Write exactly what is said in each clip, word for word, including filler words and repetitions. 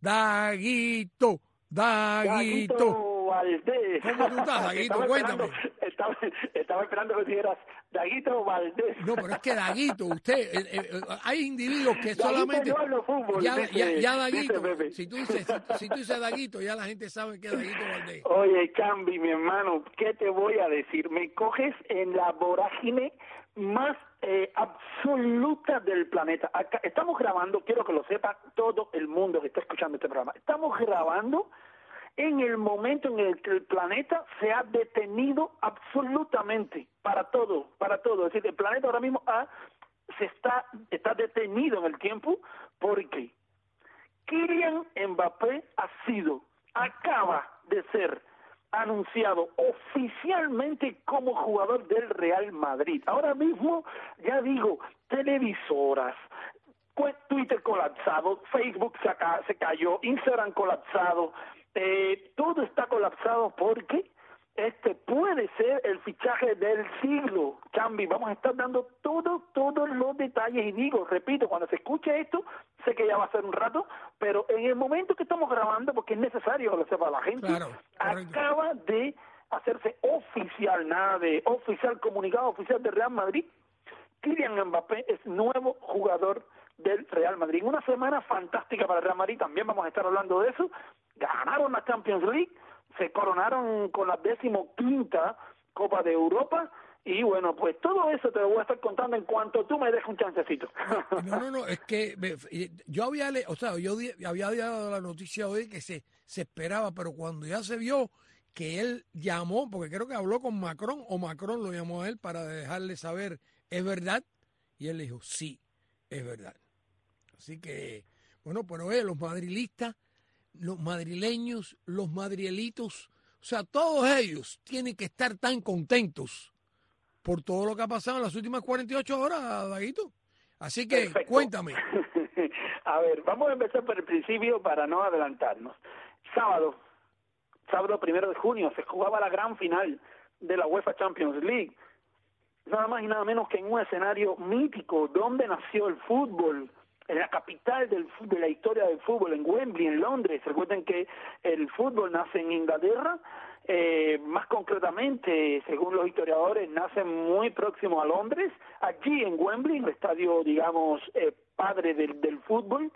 Daguito, Daguito. Daguito Valdés. ¿Cómo tú estás, Daguito? Cuéntame. Esperando, estaba, estaba esperando que dijeras Daguito Valdés. No, pero es que Daguito, usted, eh, eh, hay individuos que Daguito solamente... no hablo fútbol, ya, dice, ya, ya Daguito, dice si tú dices, si, si tú dices Daguito, ya la gente sabe que es Daguito Valdés. Oye, Chambi, mi hermano, ¿qué te voy a decir? Me coges en la vorágine más eh, absoluta del planeta. Acá, estamos grabando, quiero que lo sepa todo el mundo que está escuchando este programa, estamos grabando en el momento en el que el planeta se ha detenido absolutamente para todo, para todo. Es decir, el planeta ahora mismo ha, se está, está detenido en el tiempo porque Kylian Mbappé ha sido, acaba de ser anunciado oficialmente como jugador del Real Madrid. Ahora mismo, ya digo, televisoras, Twitter colapsado, Facebook se, ca se cayó, Instagram colapsado, eh, todo está colapsado porque este puede ser el fichaje del siglo, Chambi. Vamos a estar dando todos, todos los detalles y digo, repito, cuando se escuche esto, sé que ya va a ser un rato, pero en el momento que estamos grabando, porque es necesario que lo sepa la gente, claro, acaba de hacerse oficial, nada de oficial, comunicado oficial del Real Madrid, Kylian Mbappé es nuevo jugador del Real Madrid. Una semana fantástica para el Real Madrid, también vamos a estar hablando de eso. Ganaron la Champions League, se coronaron con la decimoquinta Copa de Europa y bueno, pues todo eso te lo voy a estar contando en cuanto tú me dejes un chancecito. No, no, no, es que me, yo había, le, o sea, yo di, había dado la noticia hoy que se, se esperaba, pero cuando ya se vio que él llamó, porque creo que habló con Macron o Macron lo llamó a él para dejarle saber, ¿es verdad? Y él le dijo, sí, es verdad. Así que, bueno, pero eh, los madrilistas, los madrileños, los madrielitos, o sea, todos ellos tienen que estar tan contentos por todo lo que ha pasado en las últimas cuarenta y ocho horas, Daguito. Así que, perfecto. Cuéntame. A ver, vamos a empezar por el principio para no adelantarnos. Sábado, sábado primero de junio, se jugaba la gran final de la UEFA Champions League. Nada más y nada menos que en un escenario mítico donde nació el fútbol, en la capital del, de la historia del fútbol, en Wembley, en Londres. Recuerden que el fútbol nace en Inglaterra, eh, más concretamente, según los historiadores, nace muy próximo a Londres, allí en Wembley, el estadio, digamos, eh, padre del, del fútbol.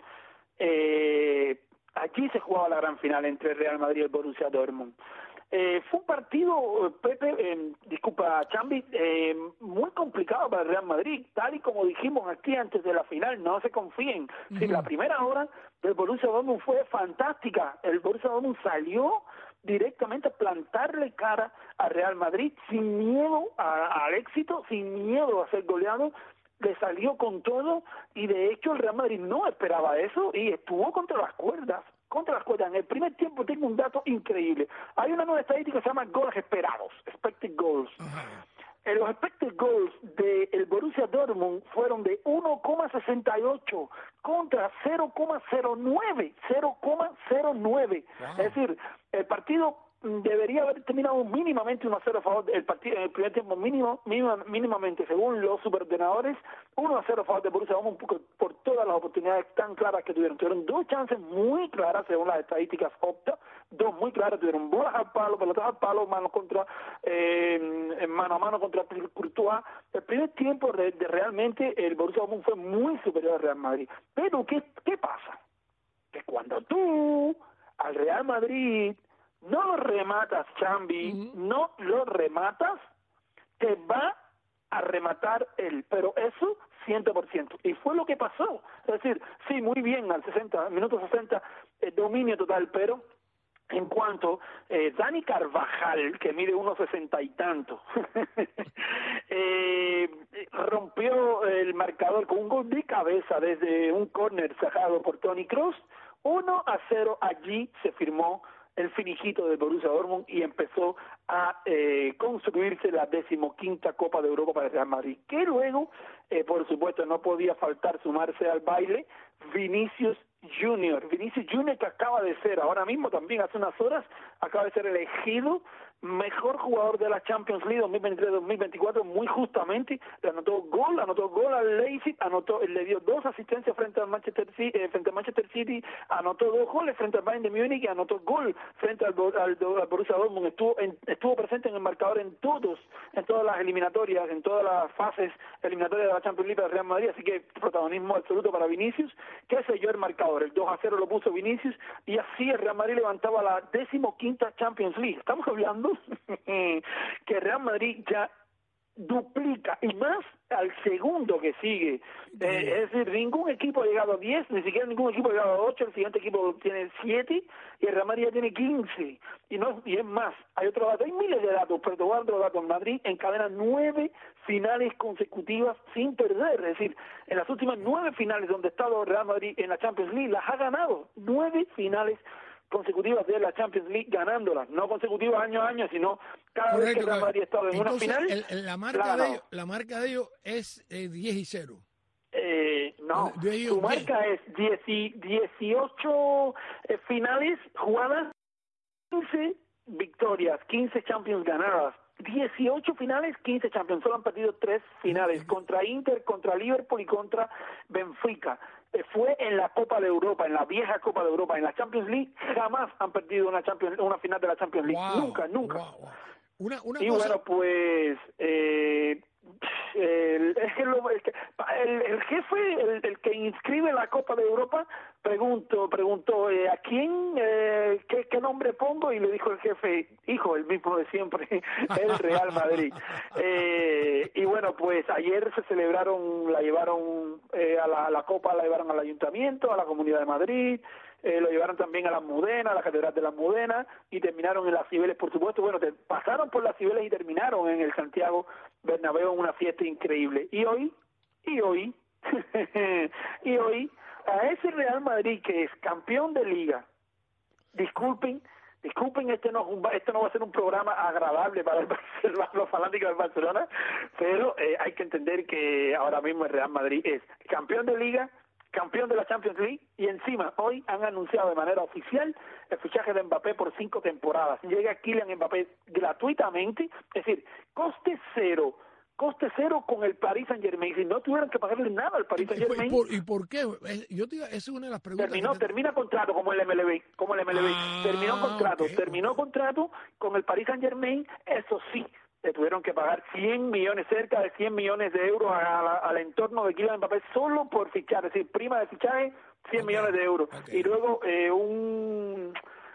Eh, allí se jugaba la gran final entre el Real Madrid y el Borussia Dortmund. Eh, fue un partido, Pepe, eh, disculpa, Chambi, eh, muy complicado para el Real Madrid, tal y como dijimos aquí antes de la final, no se confíen. Uh-huh. Si la primera hora del Borussia Dortmund fue fantástica, el Borussia Dortmund salió directamente a plantarle cara al Real Madrid sin miedo a, al éxito, sin miedo a ser goleado, le salió con todo y de hecho el Real Madrid no esperaba eso y estuvo contra las cuerdas. Contra las cuerdas. En el primer tiempo tengo un dato increíble. Hay una nueva estadística que se llama goles esperados, expected goals. Uh-huh. En los expected goals del Borussia Dortmund fueron de uno coma sesenta y ocho contra cero coma cero nueve, cero coma cero nueve. Wow. Es decir, el partido debería haber terminado mínimamente uno a cero a favor del partido en el primer tiempo, mínimo, mínimo mínimamente según los superordenadores, uno a cero a favor de Borussia Dortmund por, por todas las oportunidades tan claras que tuvieron. Tuvieron dos chances muy claras según las estadísticas Opta, dos muy claras, tuvieron bolas al palo, pelotas al palo, mano contra eh, mano a mano contra Courtois. El primer tiempo de, de realmente el Borussia Dortmund fue muy superior al Real Madrid. Pero ¿qué, qué pasa? Que cuando tú al Real Madrid no lo rematas, Chambi, uh-huh. no lo rematas, te va a rematar él, pero eso cien por ciento. Y fue lo que pasó. Es decir, sí, muy bien, al sesenta, minuto sesenta, eh, dominio total, pero en cuanto eh, Dani Carvajal, que mide uno sesenta y tanto, eh, rompió el marcador con un gol de cabeza desde un córner sacado por Toni Kroos, uno a cero, allí se firmó el finijito del Borussia Dortmund y empezó a eh, construirse la decimoquinta Copa de Europa para el Real Madrid, que luego, eh, por supuesto, no podía faltar sumarse al baile Vinicius Junior, Vinicius Junior, que acaba de ser, ahora mismo también hace unas horas, acaba de ser elegido mejor jugador de la Champions League dos mil veintitrés dos mil veinticuatro, muy justamente. Le anotó gol, anotó gol al Leipzig, anotó, le dio dos asistencias frente al Manchester City, eh, frente al Manchester City, anotó dos goles frente al Bayern de Múnich y anotó gol frente al, al, al Borussia Dortmund. Estuvo en, estuvo presente en el marcador en todos, en todas las eliminatorias, en todas las fases eliminatorias de la Champions League del Real Madrid, así que protagonismo absoluto para Vinicius, que selló el marcador. El dos a cero lo puso Vinicius y así el Real Madrid levantaba la decimoquinta Champions League. Estamos hablando que Real Madrid ya duplica y más al segundo que sigue, eh, es decir, ningún equipo ha llegado a diez, ni siquiera ningún equipo ha llegado a ocho, el siguiente equipo tiene siete y el Real Madrid ya tiene quince y no y es más, hay otro dato, hay miles de datos, pero te voy a dar otro dato. Madrid encadena nueve finales consecutivas sin perder, es decir, en las últimas nueve finales donde ha estado el Real Madrid en la Champions League las ha ganado, nueve finales consecutivas de la Champions League ganándolas, no consecutivas año a año, sino cada Correcto, vez que el Real Madrid ha estado en entonces, una final, el, el, la, marca de ellos, la marca de ellos es eh, diez y cero. Eh, no, de su marca es dieciocho eh, finales jugadas, quince victorias, quince Champions ganadas, dieciocho finales, quince Champions, solo han perdido tres finales, contra Inter, contra Liverpool y contra Benfica. Eh, fue en la Copa de Europa, en la vieja Copa de Europa, en la Champions League, jamás han perdido una Champions, una final de la Champions League, wow, nunca, nunca. Wow, wow. Una, una y cosa... bueno, pues... Eh, El, es que lo, el, el, el jefe, el, el que inscribe la Copa de Europa, preguntó, preguntó eh, ¿a quién, eh, qué, qué nombre pongo? Y le dijo el jefe, hijo, el mismo de siempre, el Real Madrid. Eh, y bueno, pues ayer se celebraron, la llevaron eh, a la, la Copa, la llevaron al Ayuntamiento, a la Comunidad de Madrid, Eh, lo llevaron también a la Almudena, a la Catedral de la Almudena, y terminaron en las Cibeles, por supuesto. Bueno, te, pasaron por las Cibeles y terminaron en el Santiago Bernabéu en una fiesta increíble. Y hoy, y hoy, y hoy, a ese Real Madrid que es campeón de Liga, disculpen, disculpen, este no, este no va a ser un programa agradable para el Barcelona, los fanáticos del Barcelona, pero eh, hay que entender que ahora mismo el Real Madrid es campeón de Liga, campeón de la Champions League, y encima hoy han anunciado de manera oficial el fichaje de Mbappé por cinco temporadas. Llega Kylian Mbappé gratuitamente, es decir, coste cero, coste cero con el Paris Saint-Germain, si no tuvieran que pagarle nada al Paris Saint-Germain. ¿Y por, ¿Y por qué? Yo te digo, esa es una de las preguntas. Terminó, que te... termina contrato como el M L B, como el M L B. Ah, terminó contrato, okay, terminó okay. contrato con el Paris Saint-Germain, eso sí, le tuvieron que pagar cien millones, cerca de cien millones de euros a, a, al entorno de Kylian Mbappé solo por fichar, es decir, prima de fichaje, cien okay, millones de euros. Okay. Y luego eh, un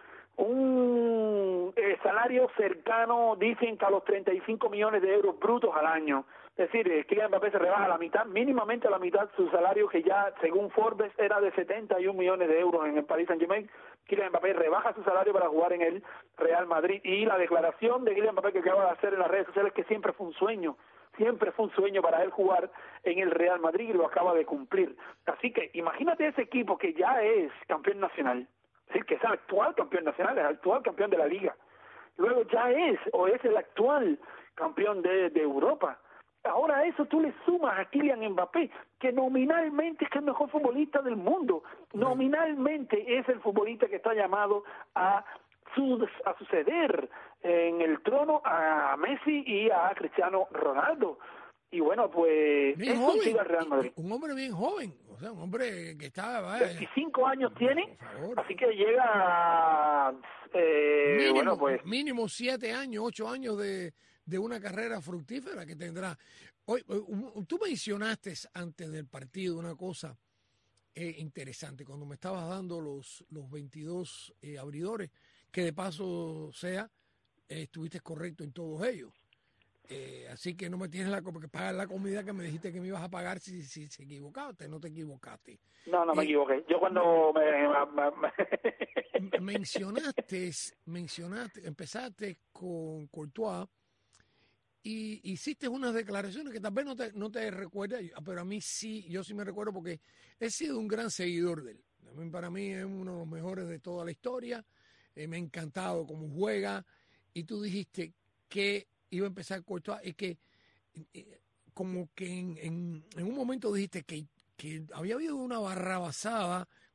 un eh, salario cercano, dicen que a los treinta y cinco millones de euros brutos al año. Es decir, eh, Kylian Mbappé se rebaja a la mitad, mínimamente a la mitad su salario, que ya según Forbes era de setenta y un millones de euros en el Paris Saint-Germain. Kylian Mbappé rebaja su salario para jugar en el Real Madrid, y la declaración de Kylian Mbappé que acaba de hacer en las redes sociales, que siempre fue un sueño, siempre fue un sueño para él jugar en el Real Madrid, y lo acaba de cumplir. Así que imagínate ese equipo que ya es campeón nacional, es decir, que es el actual campeón nacional, es el actual campeón de la Liga, luego ya es o es el actual campeón de, de Europa. Ahora a eso tú le sumas a Kylian Mbappé, que nominalmente es el mejor futbolista del mundo, nominalmente es el futbolista que está llamado a, su, a suceder en el trono a Messi y a Cristiano Ronaldo. Y bueno, pues bien joven, al Real Madrid. Un hombre bien joven, o sea, un hombre que está... Vaya, veinticinco años tiene, así que llega a, eh, mínimo, bueno, pues... mínimo siete años, ocho años de... de una carrera fructífera que tendrá. Hoy, tú mencionaste antes del partido una cosa eh, interesante, cuando me estabas dando los, los veintidós eh, abridores, que de paso sea, eh, estuviste correcto en todos ellos. Eh, así que no me tienes la, que pagar la comida que me dijiste que me ibas a pagar si, si se equivocaste, no te equivocaste. No, no me eh, equivoqué. Yo cuando me... me, me... mencionaste, mencionaste, empezaste con Courtois, y hiciste unas declaraciones que tal vez no te, no te recuerdas, pero a mí sí, yo sí me recuerdo porque he sido un gran seguidor de él. Para mí es uno de los mejores de toda la historia, eh, me ha encantado cómo juega, y tú dijiste que iba a empezar Courtois y que eh, como que en, en, en un momento dijiste que, que había habido una barrabasada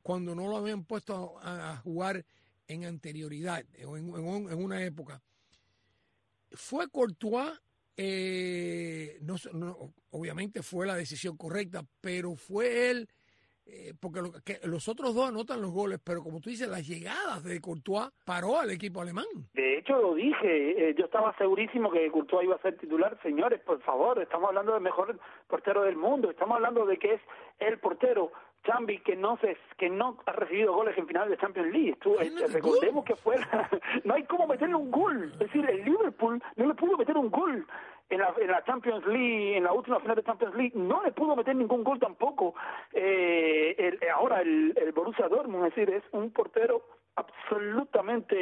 cuando no lo habían puesto a, a jugar en anterioridad, o en, en, en una época. Fue Courtois, eh, no, no, obviamente fue la decisión correcta, pero fue él, eh, porque lo, que los otros dos anotan los goles, pero como tú dices, las llegadas de Courtois paró al equipo alemán. De hecho, lo dije, eh, yo estaba segurísimo que Courtois iba a ser titular. Señores, por favor, estamos hablando del mejor portero del mundo, estamos hablando de que es el portero Chambi que no se que no ha recibido goles en final de Champions League. Tú, eh, recordemos que fue no hay cómo meterle un gol, es decir, el Liverpool no le pudo meter un gol en la, en la Champions League, en la última final de Champions League, no le pudo meter ningún gol tampoco. Eh, el, ahora el, el Borussia Dortmund, es decir, es un portero absolutamente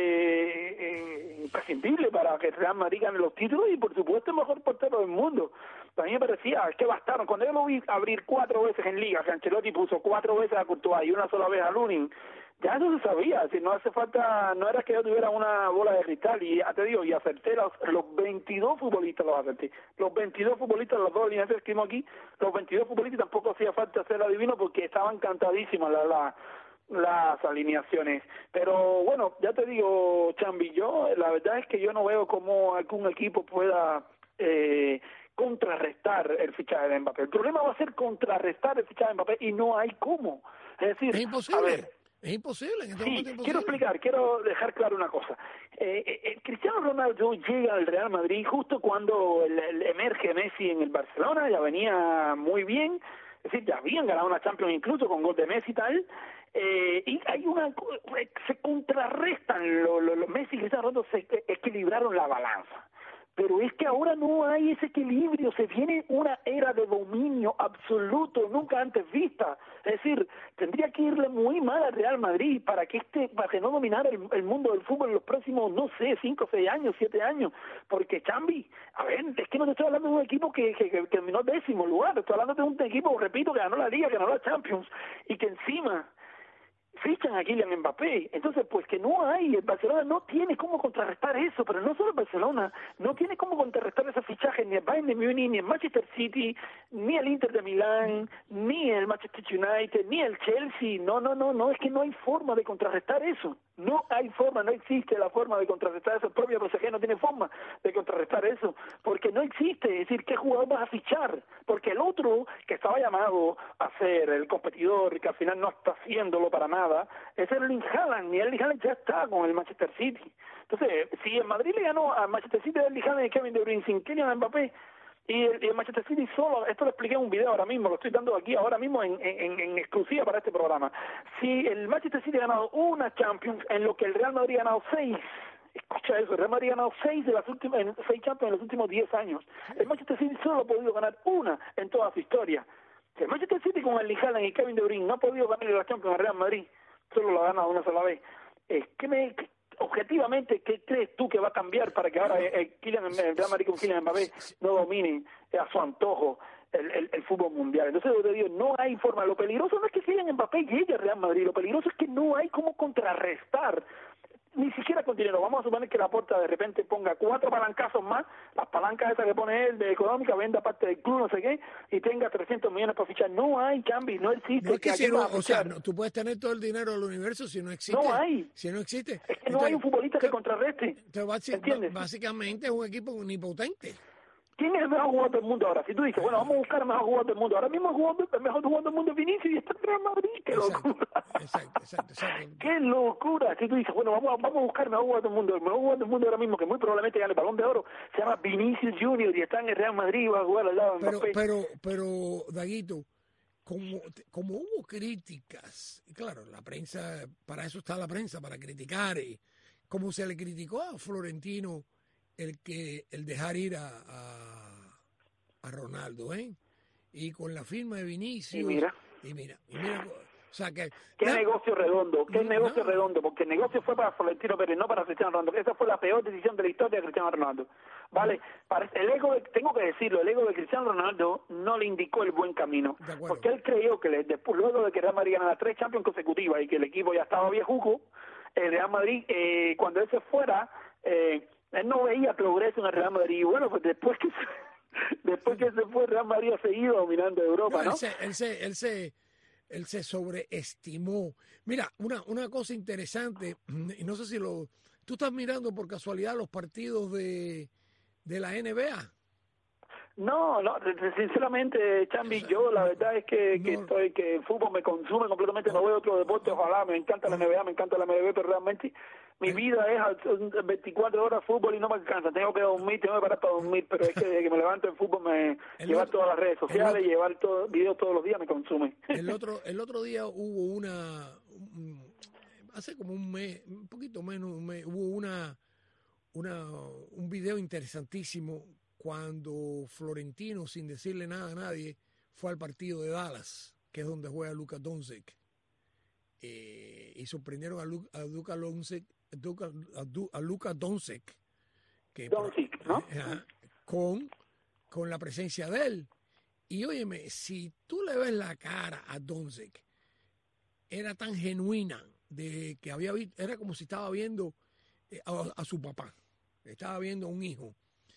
eh, imprescindible para que Real Madrid gane los títulos y por supuesto el mejor portero del mundo. A mí me parecía, es que bastaron, cuando yo lo vi abrir cuatro veces en Liga, que Ancelotti puso cuatro veces a Courtois y una sola vez a Lunin, ya eso se sabía, si no hace falta, no era que yo tuviera una bola de cristal, y ya te digo, y acerté los, los veintidós futbolistas, los acerté, los veintidós futbolistas, los dos alineaciones que escribimos aquí, los veintidós futbolistas tampoco hacía falta hacer adivino porque estaban cantadísimas las la, las alineaciones, pero bueno, ya te digo, Chambi, yo la verdad es que yo no veo cómo algún equipo pueda eh, contrarrestar el fichaje de Mbappé. El problema va a ser contrarrestar el fichaje de Mbappé y no hay cómo. Es decir, es imposible. A ver, es imposible. En este sí, momento es imposible. Quiero explicar, quiero dejar claro una cosa. Eh, eh, Cristiano Ronaldo llega al Real Madrid justo cuando el, el emerge Messi en el Barcelona, ya venía muy bien, es decir, ya habían ganado una Champions incluso con gol de Messi y tal. Eh, y hay una se contrarrestan los lo, lo, Messi y Cristiano Ronaldo se equilibraron la balanza. Pero es que ahora no hay ese equilibrio, se viene una era de dominio absoluto, nunca antes vista. Es decir, tendría que irle muy mal al Real Madrid para que este, para que no dominara el, el mundo del fútbol en los próximos, no sé, cinco, seis años, siete años. Porque Chambi, a ver, es que no te estoy hablando de un equipo que, que, que terminó décimo lugar, te estoy hablando de un equipo, repito, que ganó la Liga, que ganó la Champions, y que encima fichan a Kylian Mbappé. Entonces, pues que no hay, el Barcelona no tiene cómo contrarrestar eso, pero no solo el Barcelona, no tiene cómo contrarrestar ese fichaje ni el Bayern de Múnich, ni el Manchester City, ni el Inter de Milán, ni el Manchester United, ni el Chelsea. No, no, no, no, es que no hay forma de contrarrestar eso. No hay forma, no existe la forma de contrarrestar eso. El propio P S G no tiene forma de contrarrestar eso, porque no existe. Es decir, ¿qué jugador vas a fichar? Porque el otro que estaba llamado a ser el competidor y que al final no está haciéndolo para nada, es Erling Haaland, y Erling Haaland ya está con el Manchester City. Entonces, si el Madrid le ganó al Manchester City de Erling Haaland y Kevin De Bruyne sin Kylian Mbappé, y el, el Manchester City solo, esto lo expliqué en un video ahora mismo, lo estoy dando aquí ahora mismo en, en, en exclusiva para este programa. Si el Manchester City ha ganado una Champions, en lo que el Real Madrid ha ganado seis, escucha eso, el Real Madrid ha ganado seis de las últimas, seis Champions en los últimos diez años. El Manchester City solo ha podido ganar una en toda su historia. Si el Manchester City con Erling Haaland y Kevin De Bruyne no ha podido ganar la Champions al Real Madrid, solo lo ha ganado una sola vez. Eh, ¿qué me, qué, objetivamente, ¿qué crees tú que va a cambiar para que ahora el, Kylian, el Real Madrid con Kylian Mbappé no domine a su antojo el, el, el fútbol mundial? Entonces yo te digo, no hay forma. Lo peligroso no es que Kylian Mbappé llegue al Real Madrid, lo peligroso es que no hay cómo contrarrestar, ni siquiera con dinero. Vamos a suponer que Laporta de repente ponga cuatro palancazos más, las palancas esas que pone él de económica, venda parte del club, no sé qué, y tenga trescientos millones para fichar. No hay cambio, no existe. No es que, que si no, o sea, no, tú puedes tener todo el dinero del universo si no existe. No hay. Si no existe. Es que entonces, no hay un futbolista que contrarreste. Entonces, ¿entiendes? Básicamente es un equipo omnipotente. ¿Quién es el mejor jugador del mundo ahora? Si tú dices, bueno, vamos a buscar el mejor jugador del mundo. Ahora mismo el, jugador, el mejor jugador del mundo es Vinicius y está en Real Madrid. ¡Qué exacto, locura! Exacto, exacto, exacto. ¡Qué locura! Si tú dices, bueno, vamos, vamos a buscar el mejor jugador del mundo. El mejor jugador del mundo ahora mismo, que muy probablemente gane el Balón de Oro, se llama Vinicius Junior y está en el Real Madrid y va a jugar al lado de Pero, Mbappé. pero, pero, Daguito, como, como hubo críticas, y claro, la prensa, para eso está la prensa, para criticar, y como se le criticó a Florentino el que el dejar ir a, a a Ronaldo, ¿eh? Y con la firma de Vinicius. Y mira. Y mira, y mira, o sea que... Qué no, negocio redondo, qué no, negocio no. redondo, porque el negocio fue para Florentino Pérez, no para Cristiano Ronaldo. Esa fue la peor decisión de la historia de Cristiano Ronaldo. Vale, para el ego de, tengo que decirlo, el ego de Cristiano Ronaldo no le indicó el buen camino, porque él creyó que le, después, luego de que Real Madrid ganara tres Champions consecutivas y que el equipo ya estaba viejuco, el Real Madrid, eh, cuando él se fuera, eh, él no veía progreso en el Real Madrid. Y bueno, pues después que se, después que se fue, Real Madrid ha seguido dominando Europa, ¿no? Él se, él se, él se, él se sobreestimó. Mira, una, una cosa interesante, y no sé si lo... ¿Tú estás mirando por casualidad los partidos de, de la N B A? No, no, sinceramente, Chambi, o sea, yo la no, verdad es que, no, que estoy que el fútbol me consume completamente, no, no veo otro deporte, ojalá, me encanta la N B A, me encanta la M L B, pero realmente mi vida es veinticuatro horas fútbol y no me alcanza, tengo que dormir, tengo que parar para dormir, pero es que desde que me levanto el fútbol, me el llevar otro, todas las redes sociales, otro, llevar todo, videos todos los días me consume. El otro, el otro día hubo una, un, hace como un mes, un poquito menos, un mes, hubo una, una, un video interesantísimo cuando Florentino, sin decirle nada a nadie, fue al partido de Dallas, que es donde juega Luka Doncic, eh, y sorprendieron a, Lu, a Luka Doncic, a, a Luka Doncic, que Doncic, ¿no? eh, con, con la presencia de él. Y óyeme, si tú le ves la cara a Doncic, era tan genuina de que había visto, era como si estaba viendo a, a su papá, estaba viendo a un hijo.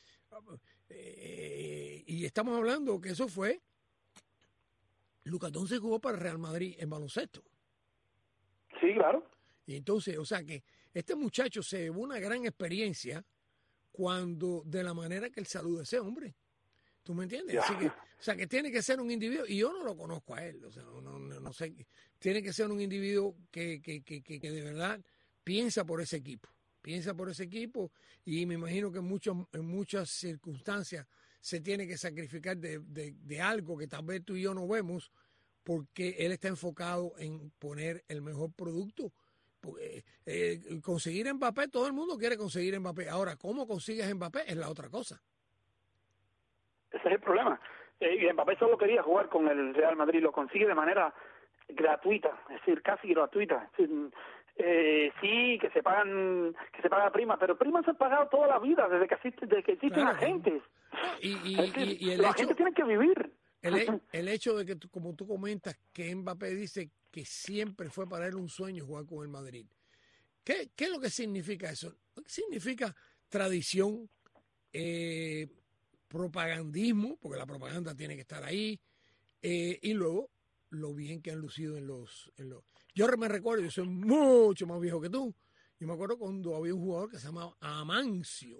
Eh, y estamos hablando que eso fue Luka Doncic jugó para el Real Madrid en baloncesto. Sí, claro. Y entonces, o sea que este muchacho se llevó una gran experiencia cuando, de la manera que él saluda a ese hombre. ¿Tú me entiendes? Así que, o sea que tiene que ser un individuo, y yo no lo conozco a él, o sea, no, no, no sé, tiene que ser un individuo que, que, que, que, que de verdad piensa por ese equipo. Piensa por ese equipo y me imagino que en, muchos, en muchas circunstancias se tiene que sacrificar de, de, de algo que tal vez tú y yo no vemos porque él está enfocado en poner el mejor producto. Porque, eh, conseguir a Mbappé, todo el mundo quiere conseguir a Mbappé. Ahora, ¿cómo consigues a Mbappé? Es la otra cosa. Ese es el problema. Eh, y Mbappé solo quería jugar con el Real Madrid, lo consigue de manera gratuita, es decir, casi gratuita. Es decir, Eh, sí, que se pagan, que se paga prima, pero primas se han pagado toda la vida desde que existen, desde que existen claro. agentes. Y, y, es decir, y, y el la hecho, gente tiene que vivir. El, el hecho de que, tú, como tú comentas, que Mbappé dice que siempre fue para él un sueño jugar con el Madrid. ¿Qué, qué es lo que significa eso? Significa tradición, eh, propagandismo, porque la propaganda tiene que estar ahí, eh, y luego lo bien que han lucido en los, en los... Yo me recuerdo, yo soy mucho más viejo que tú, yo me acuerdo cuando había un jugador que se llamaba Amancio.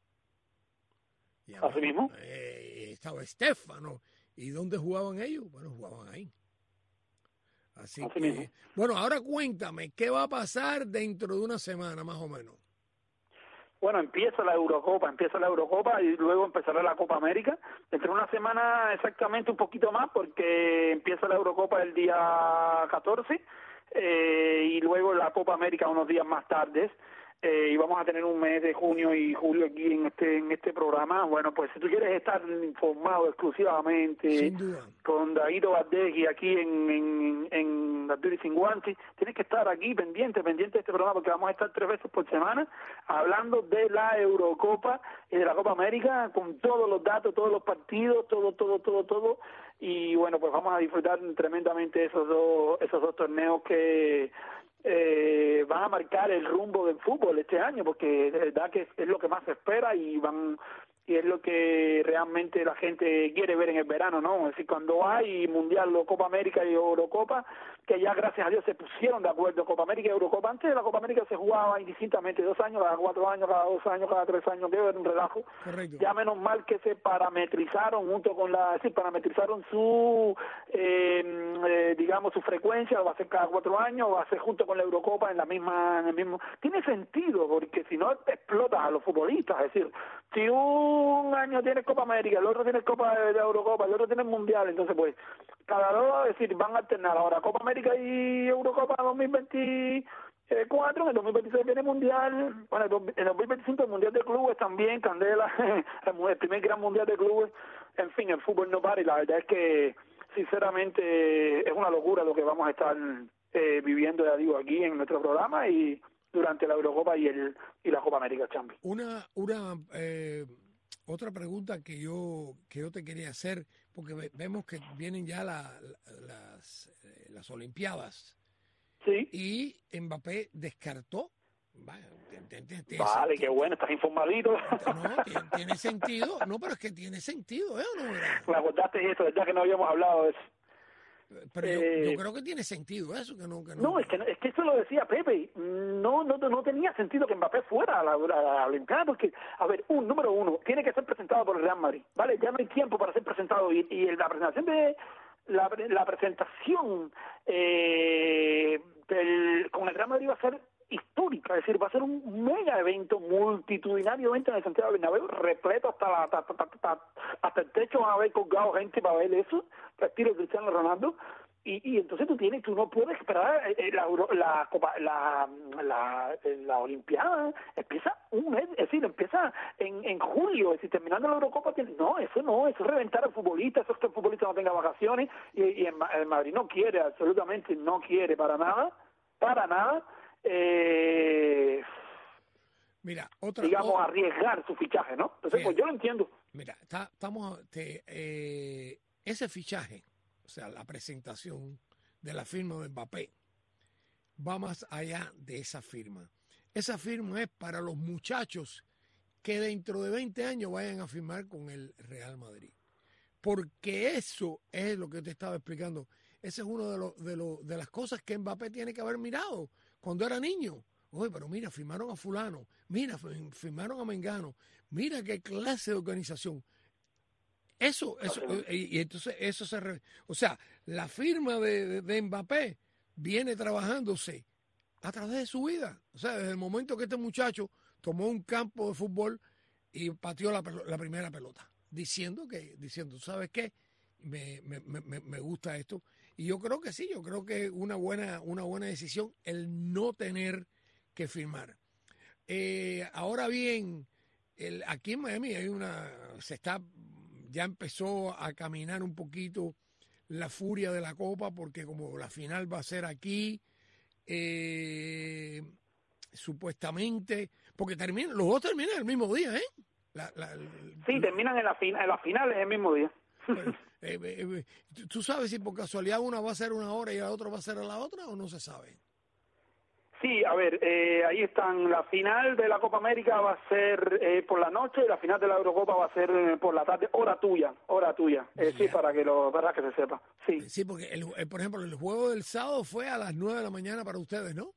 Y abajo, ¿Así mismo? Eh, estaba Estefano. ¿Y dónde jugaban ellos? Bueno, jugaban ahí. Así, Así que, mismo. Bueno, ahora cuéntame, ¿qué va a pasar dentro de una semana más o menos? Bueno, empieza la Eurocopa, empieza la Eurocopa y luego empezará la Copa América. Dentro de una semana exactamente un poquito más porque empieza la Eurocopa el día catorce eh, y luego la Copa América unos días más tarde. Eh, y vamos a tener un mes de junio y julio aquí en este en este programa. Bueno, pues si tú quieres estar informado exclusivamente con David Valdés aquí en, en, en La Beauty Sin Guantes, tienes que estar aquí pendiente, pendiente de este programa porque vamos a estar tres veces por semana hablando de la Eurocopa y de la Copa América con todos los datos, todos los partidos, todo, todo, todo, todo. Y bueno, pues vamos a disfrutar tremendamente esos dos, esos dos torneos que Eh, van a marcar el rumbo del fútbol este año porque de verdad que es, es lo que más se espera y van y es lo que realmente la gente quiere ver en el verano, ¿no? Es decir, cuando hay Mundial o Copa América y Eurocopa, que ya gracias a Dios se pusieron de acuerdo Copa América y Eurocopa. Antes de la Copa América se jugaba indistintamente, dos años, cada cuatro años, cada dos años, cada tres años, que era un relajo. Correcto. Ya menos mal que se parametrizaron junto con la, es decir, parametrizaron su, eh, eh, digamos, su frecuencia, va a ser cada cuatro años, va a ser junto con la Eurocopa en la misma, en el mismo. Tiene sentido, porque si no te explotas a los futbolistas, es decir, si un año tienes Copa América, el otro tiene Copa de, de Eurocopa, el otro tiene Mundial, entonces pues, cada dos, es decir, van a alternar ahora Copa América y Eurocopa dos mil veinticuatro, en el dos mil veintiséis viene Mundial, bueno, en el dos mil veinticinco el Mundial de Clubes también, Candela, el primer gran Mundial de Clubes, en fin, el fútbol no para y la verdad es que, sinceramente, es una locura lo que vamos a estar eh, viviendo, ya digo, aquí en nuestro programa y durante la Eurocopa y el y la Copa América Champions. Una, una eh, otra pregunta que yo que yo te quería hacer, porque ve, vemos que vienen ya la, la, las eh, las Olimpiadas. Sí. Y Mbappé descartó. Vale, vale qué bueno, estás informadito. No, tiene, tiene sentido. No, pero es que tiene sentido, ¿eh? ¿O no? Me acordaste eso, verdad que no habíamos hablado de eso. Pero eh, yo, yo creo que tiene sentido eso, que no... Que no, no, es que, es que eso lo decía Pepe, no, no, no tenía sentido que Mbappé fuera a la, a la Olimpiada, porque, a ver, un número uno, tiene que ser presentado por el Real Madrid, ¿vale? Ya no hay tiempo para ser presentado, y, y la presentación de... La, la presentación eh, del, con el Real Madrid va a ser histórica, es decir, va a ser un mega evento, multitudinario evento en el Santiago Bernabéu, repleto hasta, la, hasta, hasta, hasta el techo, van a haber colgado gente para ver eso, estilo Cristiano Ronaldo, y, y entonces tú tienes, tú no puedes esperar eh, la, la, Copa, la, la, la Olimpiada, empieza un mes, es decir, empieza en, en julio, es decir, terminando la Eurocopa, no, eso no, eso es reventar al futbolista, eso es que el futbolista no tenga vacaciones, y, y en, en Madrid no quiere, absolutamente no quiere para nada, para nada, eh, mira, otra, digamos, o, arriesgar su fichaje, ¿no? Entonces, fíjate, pues yo lo entiendo. Mira, está, estamos, te, eh, ese fichaje, o sea, la presentación de la firma de Mbappé, va más allá de esa firma. Esa firma es para los muchachos que dentro de veinte años vayan a firmar con el Real Madrid. Porque eso es lo que te estaba explicando. Ese es uno de, los, de, los, de las cosas que Mbappé tiene que haber mirado cuando era niño. Oye, pero mira, firmaron a fulano, mira, firmaron a Mengano, mira qué clase de organización. Eso, eso, y, y entonces eso se... Re, o sea, la firma de, de, de Mbappé viene trabajándose a través de su vida. O sea, desde el momento que este muchacho tomó un campo de fútbol y pateó la, la primera pelota, diciendo que, diciendo, ¿sabes qué? Me, me, me, me gusta esto. Y yo creo que sí, yo creo que es una buena, una buena decisión el no tener que firmar. Eh, ahora bien, el, aquí en Miami hay una, se está, ya empezó a caminar un poquito la furia de la Copa, porque como la final va a ser aquí, eh, supuestamente, porque termina, los dos terminan el mismo día, ¿eh? La, la, sí, terminan en la, fin, en la final en el mismo día. Pero, eh, eh, ¿tú sabes si por casualidad una va a ser una hora y la otra va a ser a la otra o no se sabe? Sí, a ver, eh, ahí están. La final de la Copa América va a ser eh, por la noche y la final de la Eurocopa va a ser eh, por la tarde, hora tuya, hora tuya. Eh, sí, para que lo para que se sepa. Sí, sí, porque, el, el, por ejemplo, el juego del sábado fue a las nueve de la mañana para ustedes, ¿no?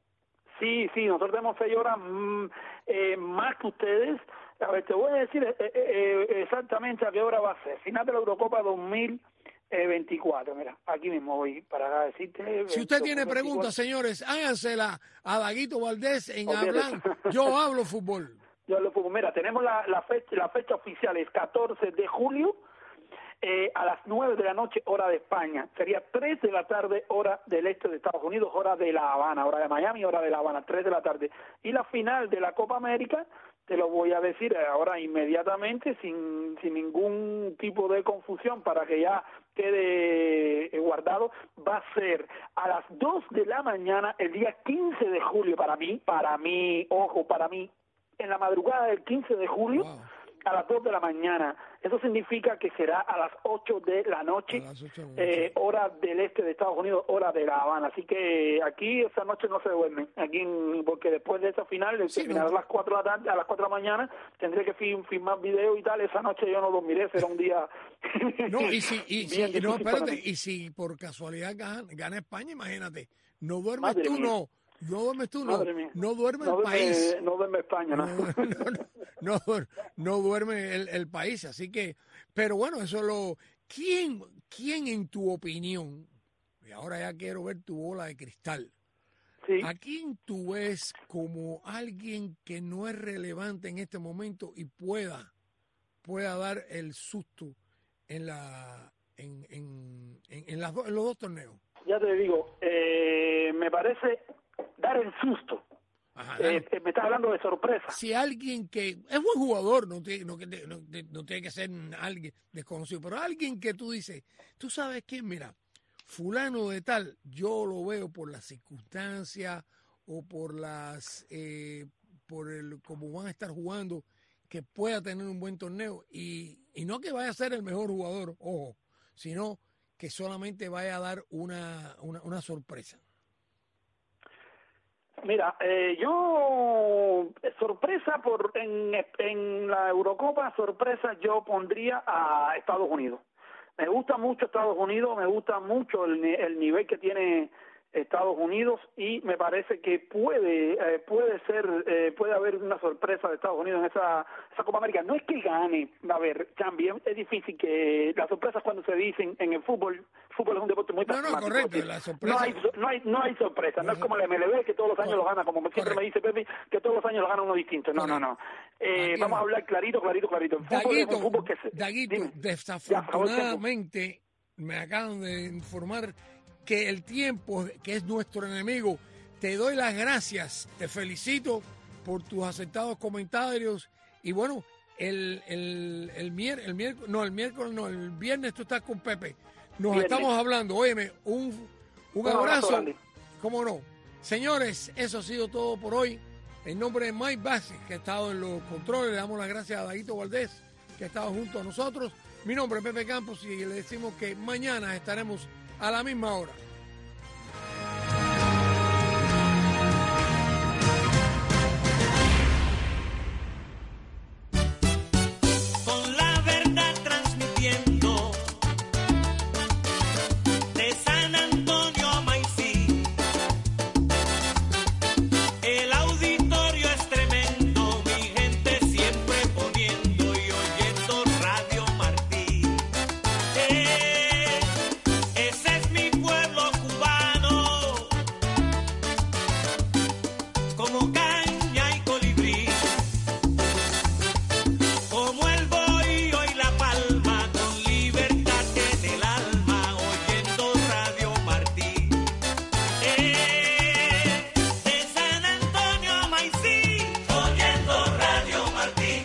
sí, sí, nosotros tenemos seis horas mm, eh, más que ustedes. A ver, te voy a decir eh, eh, exactamente a qué hora va a ser. Final de la Eurocopa dos mil veinticuatro, mira, aquí mismo voy para decirte. Si usted tiene preguntas, señores, hágansela a Daguito Valdés en Hablan. Yo hablo fútbol. Yo hablo fútbol. Mira, tenemos la, la, fecha, la fecha oficial, es catorce de julio, eh, a las nueve de la noche, hora de España. Sería tres de la tarde, hora del este de Estados Unidos, hora de La Habana, hora de Miami, hora de La Habana, tres de la tarde. Y la final de la Copa América, te lo voy a decir ahora inmediatamente, sin, sin ningún tipo de confusión, para que ya quede guardado, va a ser a las dos de la mañana, el día quince de julio, para mí, para mí, ojo, para mí, en la madrugada del quince de julio, wow, a las dos de la mañana. Eso significa que será a las ocho de la noche, eh, hora del este de Estados Unidos, hora de La Habana. Así que aquí esa noche no se duerme, aquí porque después de esa final, sí, terminará no. a las cuatro de la tarde, a las cuatro de la mañana, tendré que film, filmar video y tal. Esa noche yo no dormiré, será un día no, y si, y si, no, espérate, y si por casualidad gana, gana España, imagínate, no duermes Madre tú, mía. no. No duermes tú, no. No duerme no el país. Duerme, no duerme España, no. No, no, no, no, no duerme el, el país. Así que, pero bueno, eso lo. ¿Quién, quién en tu opinión, y ahora ya quiero ver tu bola de cristal, sí. ¿a quién tú ves como alguien que no es relevante en este momento y pueda, pueda dar el susto en, la, en, en, en, en, las do, en los dos torneos? Ya te digo, eh, me parece dar el susto. Ajá, eh, me estás hablando de sorpresa. Si alguien que es buen jugador, no tiene, no, no, no tiene que ser alguien desconocido, pero alguien que tú dices, tú sabes quién, mira, fulano de tal, yo lo veo por las circunstancias o por las, eh, por el cómo van a estar jugando, que pueda tener un buen torneo y, y no que vaya a ser el mejor jugador, ojo, sino que solamente vaya a dar una, una, una sorpresa. Mira, eh, yo sorpresa por en, en la Eurocopa, sorpresa yo pondría a Estados Unidos. Me gusta mucho Estados Unidos, me gusta mucho el, el nivel que tiene Estados Unidos y me parece que puede eh, puede ser eh, puede haber una sorpresa de Estados Unidos en esa esa Copa América. No es que gane, a ver, también es difícil que las sorpresas cuando se dicen en el fútbol, fútbol es un deporte muy no, no, correcto, la sorpresa... no hay no hay no hay sorpresa, no, no es como la M L B que todos los años lo gana, como siempre correcto. Me dice Pepe, que todos los años lo gana uno distinto. No, correcto. no, no. Eh, vamos a hablar clarito, clarito, clarito. El fútbol Daguito, es un fútbol que se Daguito, desafortunadamente ya, me acaban de informar que el tiempo, que es nuestro enemigo. Te doy las gracias, te felicito por tus aceptados comentarios y bueno, el el el, mier, el miércoles, no, el miércoles no, el viernes tú estás con Pepe. Nos viernes. Estamos hablando, óyeme, un, un, un abrazo, abrazo cómo no. Señores, eso ha sido todo por hoy. En nombre de Mike Vázquez, que ha estado en los controles, le damos las gracias a Daguito Valdés, que ha estado junto a nosotros. Mi nombre es Pepe Campos y le decimos que mañana estaremos a la misma hora. Con la verdad transmitiendo de San Antonio a Maicí. El auditorio es tremendo, mi gente siempre poniendo y oyendo Radio Martí. Eh, ese es mi pueblo cubano, como caña y colibrí, como el bohío y la palma, con libertad en el alma, oyendo Radio Martí. Eh, de San Antonio a Maicí, oyendo Radio Martí.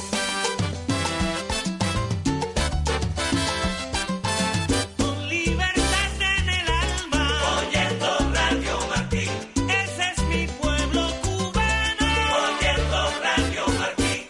Con libertad en el alma, oyendo Radio Martí. Ese es mi pueblo cubano, oyendo Radio Martí.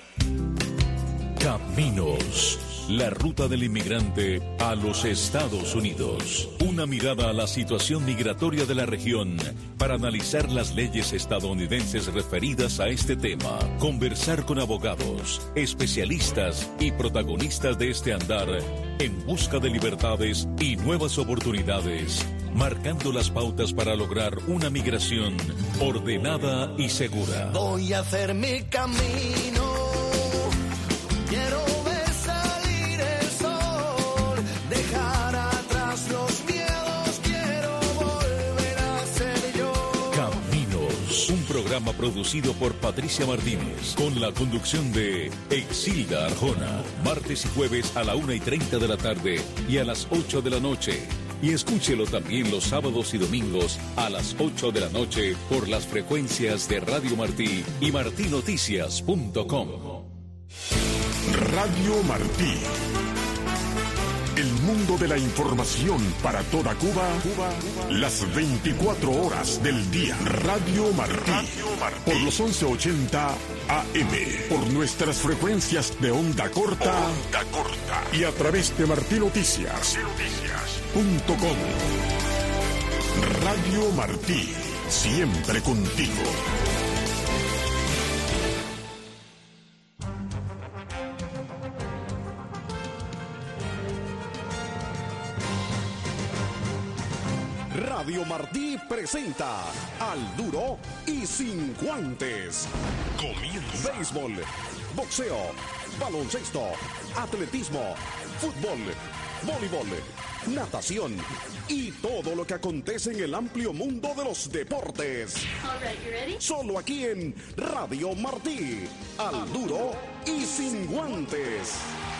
Caminos, la ruta del inmigrante a los Estados Unidos. Una mirada a la situación migratoria de la región para analizar las leyes estadounidenses referidas a este tema. Conversar con abogados, especialistas y protagonistas de este andar en busca de libertades y nuevas oportunidades, marcando las pautas para lograr una migración ordenada y segura. Voy a hacer mi camino. Quiero ver salir el sol, dejar atrás los miedos, quiero volver a ser yo. Caminos, un programa producido por Patricia Martínez, con la conducción de Exilda Arjona, martes y jueves a la una y treinta de la tarde y a las ocho de la noche. Y escúchelo también los sábados y domingos a las ocho de la noche por las frecuencias de Radio Martí y martí noticias punto com. Radio Martí. El mundo de la información para toda Cuba, Cuba, las veinticuatro horas del día. Radio Martí. Radio Martí. Por los once ochenta A M. Por nuestras frecuencias de onda corta. Onda corta. Y a través de martí noticias punto com. Radio Martí. Siempre contigo. Radio Martí presenta Al Duro y Sin Guantes. Comienza. Béisbol, boxeo, baloncesto, atletismo, fútbol, voleibol, natación y todo lo que acontece en el amplio mundo de los deportes. All right, you ready? Solo aquí en Radio Martí. Al Duro y Sin Guantes.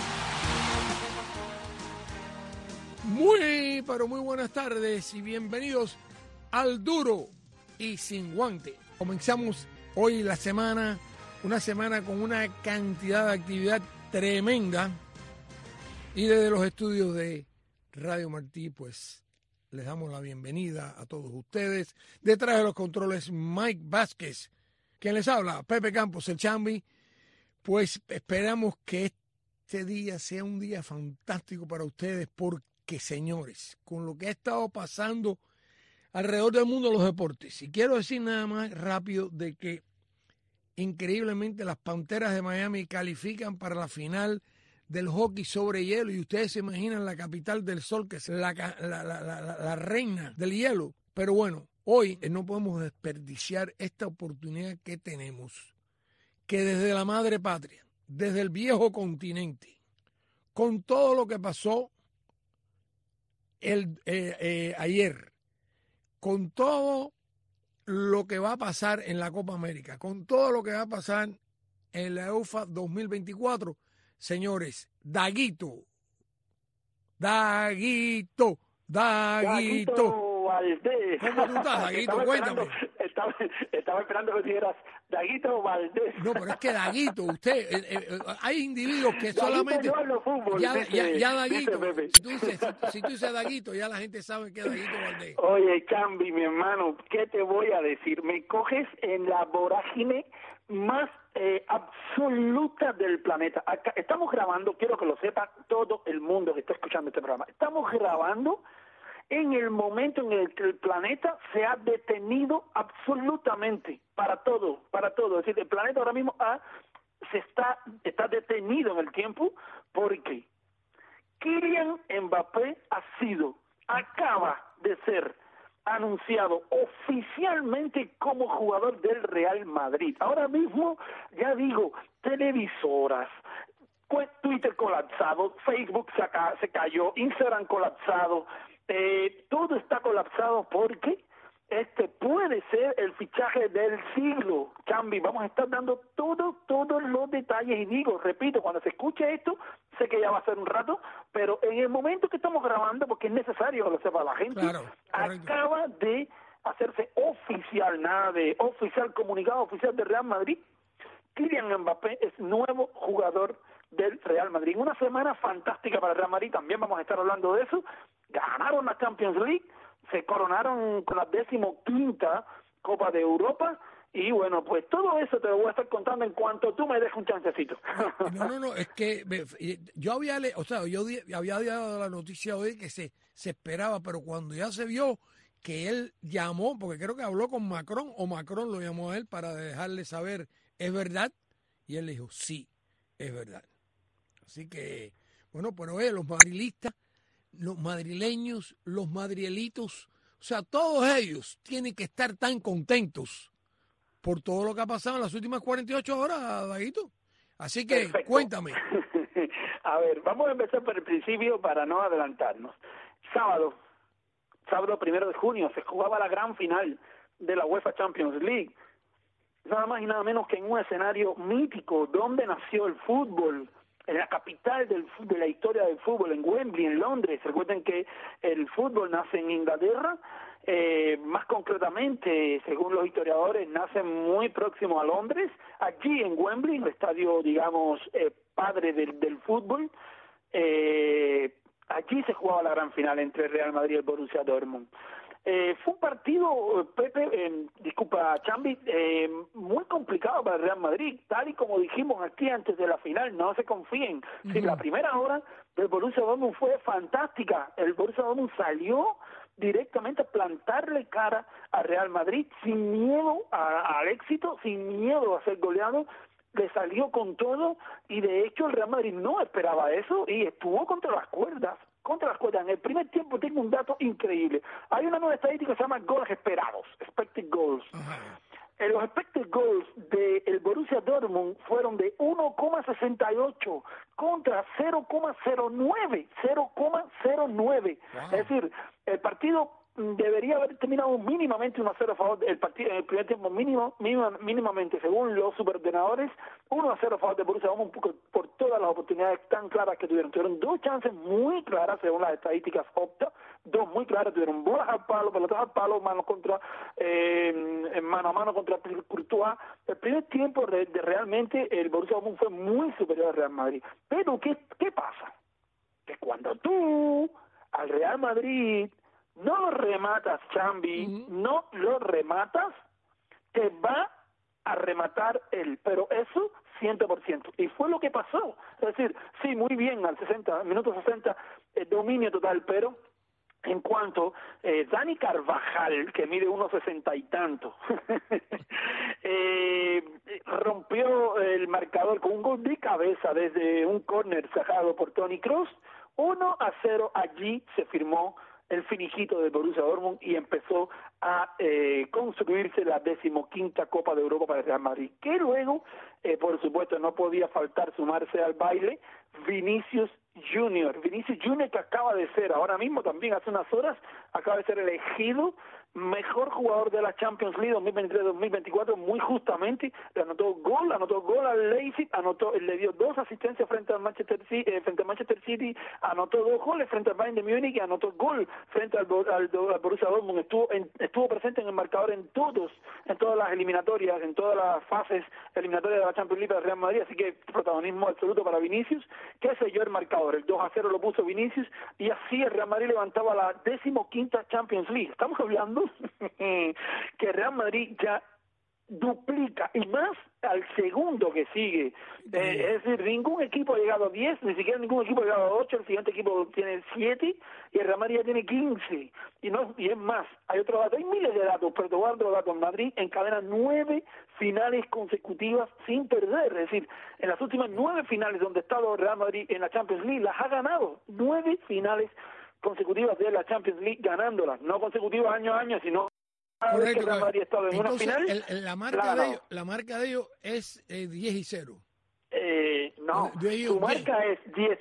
Muy, pero muy buenas tardes y bienvenidos al Duro y Sin Guante. Comenzamos hoy la semana, una semana con una cantidad de actividad tremenda y desde los estudios de Radio Martí, pues les damos la bienvenida a todos ustedes. Detrás de los controles, Mike Vázquez, quien les habla, Pepe Campos, el Chambi. Pues esperamos que este día sea un día fantástico para ustedes porque que señores, con lo que ha estado pasando alrededor del mundo de los deportes, y quiero decir nada más rápido de que increíblemente las Panteras de Miami califican para la final del hockey sobre hielo, y ustedes se imaginan la capital del sol, que es la, la, la, la, la reina del hielo. Pero bueno, hoy no podemos desperdiciar esta oportunidad que tenemos, que desde la madre patria, desde el viejo continente, con todo lo que pasó el, eh, eh, ayer, con todo lo que va a pasar en la Copa América, con todo lo que va a pasar en la U F A dos mil veinticuatro, señores, Daguito, Daguito, Daguito. Valdés. ¿Cómo tú estás, Daguito? Estaba Cuéntame. esperando, estaba, estaba esperando que dijeras Daguito Valdés. No, pero es que Daguito, usted, eh, eh, hay individuos que Daguito solamente... no habla fútbol, ya, dice- ya, ya dice Daguito, Pepe. si tú, dices, si, si tú dices Daguito, ya la gente sabe que es Daguito Valdés. Oye, Chambi, mi hermano, ¿qué te voy a decir? Me coges en la vorágine más eh, absoluta del planeta. Acá estamos grabando, quiero que lo sepa todo el mundo que está escuchando este programa. Estamos grabando en el momento en el que el planeta se ha detenido absolutamente para todo, para todo. Es decir, el planeta ahora mismo ha, se está, está detenido en el tiempo porque Kylian Mbappé ha sido, acaba de ser anunciado oficialmente como jugador del Real Madrid. Ahora mismo, ya digo, televisoras, pues, Twitter colapsado, Facebook se, ca- se cayó, Instagram colapsado, eh, todo está colapsado porque este puede ser el fichaje del siglo, Chambi. Vamos a estar dando todo, todos los detalles, y digo, repito, cuando se escuche esto, sé que ya va a ser un rato, pero en el momento que estamos grabando, porque es necesario que lo sepa la gente, Claro, correcto. acaba de hacerse oficial, nada de oficial, comunicado oficial del Real Madrid. Kylian Mbappé es nuevo jugador del Real Madrid. Una semana fantástica para el Real Madrid, también vamos a estar hablando de eso. Ganaron la Champions League, se coronaron con la decimoquinta Copa de Europa, y bueno, pues todo eso te lo voy a estar contando en cuanto tú me dejes un chancecito. No, no, no, es que me- yo había, le- o sea, yo di- había dado la noticia hoy que se, se esperaba, pero cuando ya se vio que él llamó, porque creo que habló con Macron, o Macron lo llamó a él para dejarle saber, ¿es verdad? Y él le dijo, sí, es verdad. Así que, bueno, pero eh, los madrilistas, los madrileños, los madrielitos, o sea, todos ellos tienen que estar tan contentos por todo lo que ha pasado en las últimas cuarenta y ocho horas, Daguito. Así que, Perfecto. cuéntame. A ver, vamos a empezar por el principio para no adelantarnos. Sábado, sábado primero de junio, se jugaba la gran final de la UEFA Champions League. Nada más y nada menos que en un escenario mítico donde nació el fútbol, en la capital del, fu- de la historia del fútbol, en Wembley, en Londres. Recuerden que el fútbol nace en Inglaterra, eh, más concretamente, según los historiadores, nace muy próximo a Londres, allí en Wembley, el estadio, digamos, eh, padre del, del fútbol. Eh, allí se jugaba la gran final entre el Real Madrid y el Borussia Dortmund. Eh, fue un partido, Pepe, eh, disculpa, Chambi, eh, muy complicado para el Real Madrid, tal y como dijimos aquí antes de la final. No se confíen. Si la primera hora del Borussia Dortmund fue fantástica, el Borussia Dortmund salió directamente a plantarle cara al Real Madrid sin miedo a- al éxito, sin miedo a ser goleado. Le salió con todo, y de hecho el Real Madrid no esperaba eso y estuvo contra las cuerdas. Contra las cuerdas. En el primer tiempo tengo un dato increíble. Hay una nueva estadística que se llama goles esperados, expected goals. En los expected goals del Borussia Dortmund fueron de uno coma sesenta y ocho contra cero coma cero nueve, cero coma cero nueve. Es decir, el partido mm, debería haber terminado mínimamente uno a cero a favor del partido en el primer tiempo, mínimo, mínima- mínimamente, según los superordenadores, uno a cero a favor de Borussia Dortmund por, por todas las oportunidades tan claras que tuvieron. Tuvieron dos chances muy claras según las estadísticas Opta, dos muy claras, tuvieron bolas al palo, pelotas al palo, mano contra eh, mano a mano contra Courtois. El primer tiempo de, de realmente el Borussia Dortmund fue muy superior al Real Madrid. Pero ¿qué, qué pasa? Que cuando tú al Real Madrid no lo rematas, Chambi, no lo rematas, te va a rematar él, pero eso cien por ciento. Y fue lo que pasó. Es decir, sí, muy bien, al sesenta, minuto sesenta, eh, dominio total, pero en cuanto eh, Dani Carvajal, que mide uno sesenta y tanto, eh, rompió el marcador marcador con un gol de cabeza desde un córner sacado por Toni Kroos. uno a cero, allí se firmó el finiquito del Borussia Dortmund y empezó a eh, construirse la decimoquinta Copa de Europa para el Real Madrid, que luego, eh, por supuesto, no podía faltar sumarse al baile Vinicius Junior. Vinicius Junior, que acaba de ser, ahora mismo también hace unas horas, acaba de ser elegido mejor jugador de la Champions League dos mil veintitrés dos mil veinticuatro, muy justamente. Le anotó gol, anotó gol al Leipzig, anotó, le dio dos asistencias frente al Manchester City, eh, frente al Manchester City, anotó dos goles frente al Bayern de Múnich y anotó gol frente al, al, al Borussia Dortmund. Estuvo en, estuvo presente en el marcador en todos, en todas las eliminatorias, en todas las fases eliminatorias de la Champions League del Real Madrid, así que protagonismo absoluto para Vinicius, que selló el marcador. El dos a cero lo puso Vinicius y así el Real Madrid levantaba la decimoquinta Champions League. Estamos hablando que Real Madrid ya duplica y más al segundo que sigue, eh, es decir, ningún equipo ha llegado a diez, ni siquiera ningún equipo ha llegado a ocho, el siguiente equipo tiene siete y el Real Madrid ya tiene quince y no y es más, hay otro dato, hay miles de datos, pero te voy a dar otro dato. Madrid encadena nueve finales consecutivas sin perder, es decir, en las últimas nueve finales donde ha estado el Real Madrid en la Champions League las ha ganado, nueve finales consecutivas de la Champions League ganándolas, no consecutivas año a año, sino cada vez que el Real Madrid ha estado en Entonces, una final, el, el, la, marca la de ellos, la marca de ellos es eh, diez y cero. Eh, no, De ellos, su marca es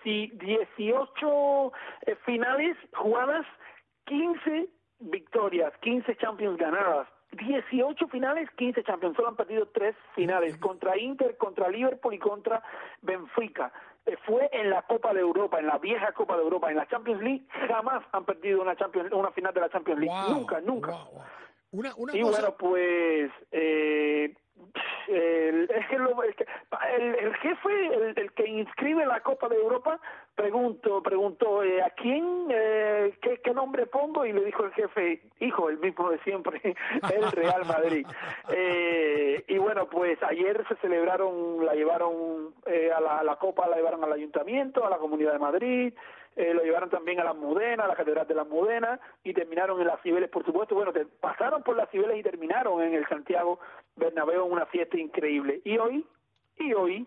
dieciocho eh, finales jugadas, quince victorias, quince Champions ganadas. dieciocho finales, quince Champions. Solo han perdido tres finales, contra Inter, contra Liverpool y contra Benfica. Eh, fue en la Copa de Europa, en la vieja Copa de Europa, en la Champions League, jamás han perdido una Champions, una final de la Champions League. Wow, nunca, nunca. Wow, wow. Una, una y cosa... bueno, pues... Eh, el, es que lo, el, el, el jefe, el, el que inscribe la Copa de Europa, preguntó, preguntó eh, ¿a quién, eh, qué, qué nombre pongo? Y le dijo el jefe, hijo, el mismo de siempre, el Real Madrid. Eh, y bueno, pues ayer se celebraron, la llevaron eh, a la, la Copa, la llevaron al Ayuntamiento, a la Comunidad de Madrid, Eh, lo llevaron también a la Almudena, a la Catedral de la Almudena, y terminaron en las Cibeles, por supuesto. Bueno, te, pasaron por las Cibeles y terminaron en el Santiago Bernabéu en una fiesta increíble. Y hoy, y hoy,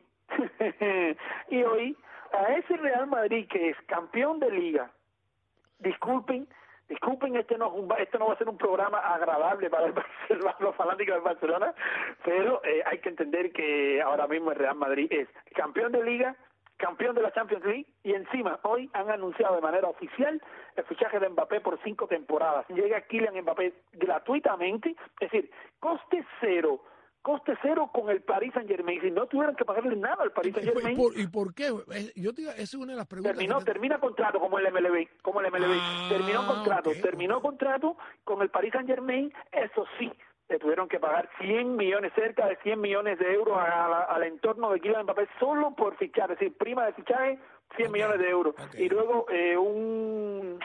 y hoy, a ese Real Madrid que es campeón de Liga, disculpen, disculpen, este no, es un, este no va a ser un programa agradable para el Barcelona, los fanáticos del Barcelona, pero eh, hay que entender que ahora mismo el Real Madrid es campeón de Liga, campeón de la Champions League, y encima hoy han anunciado de manera oficial el fichaje de Mbappé por cinco temporadas. Llega Kylian Mbappé gratuitamente, es decir, coste cero, coste cero con el Paris Saint-Germain. Si no tuvieran que pagarle nada al Paris Saint-Germain. ¿Y por, ¿Y por qué? Yo te digo, esa es una de las preguntas. Terminó, que te... termina contrato como el M L B, como el M L B. Ah, terminó contrato, okay. terminó contrato con el Paris Saint-Germain, eso sí. Le tuvieron que pagar cien millones, cerca de cien millones de euros a, a, al entorno de Kylian Mbappé solo por fichar, es decir, prima de fichaje, cien okay. millones de euros. Okay. Y luego eh, un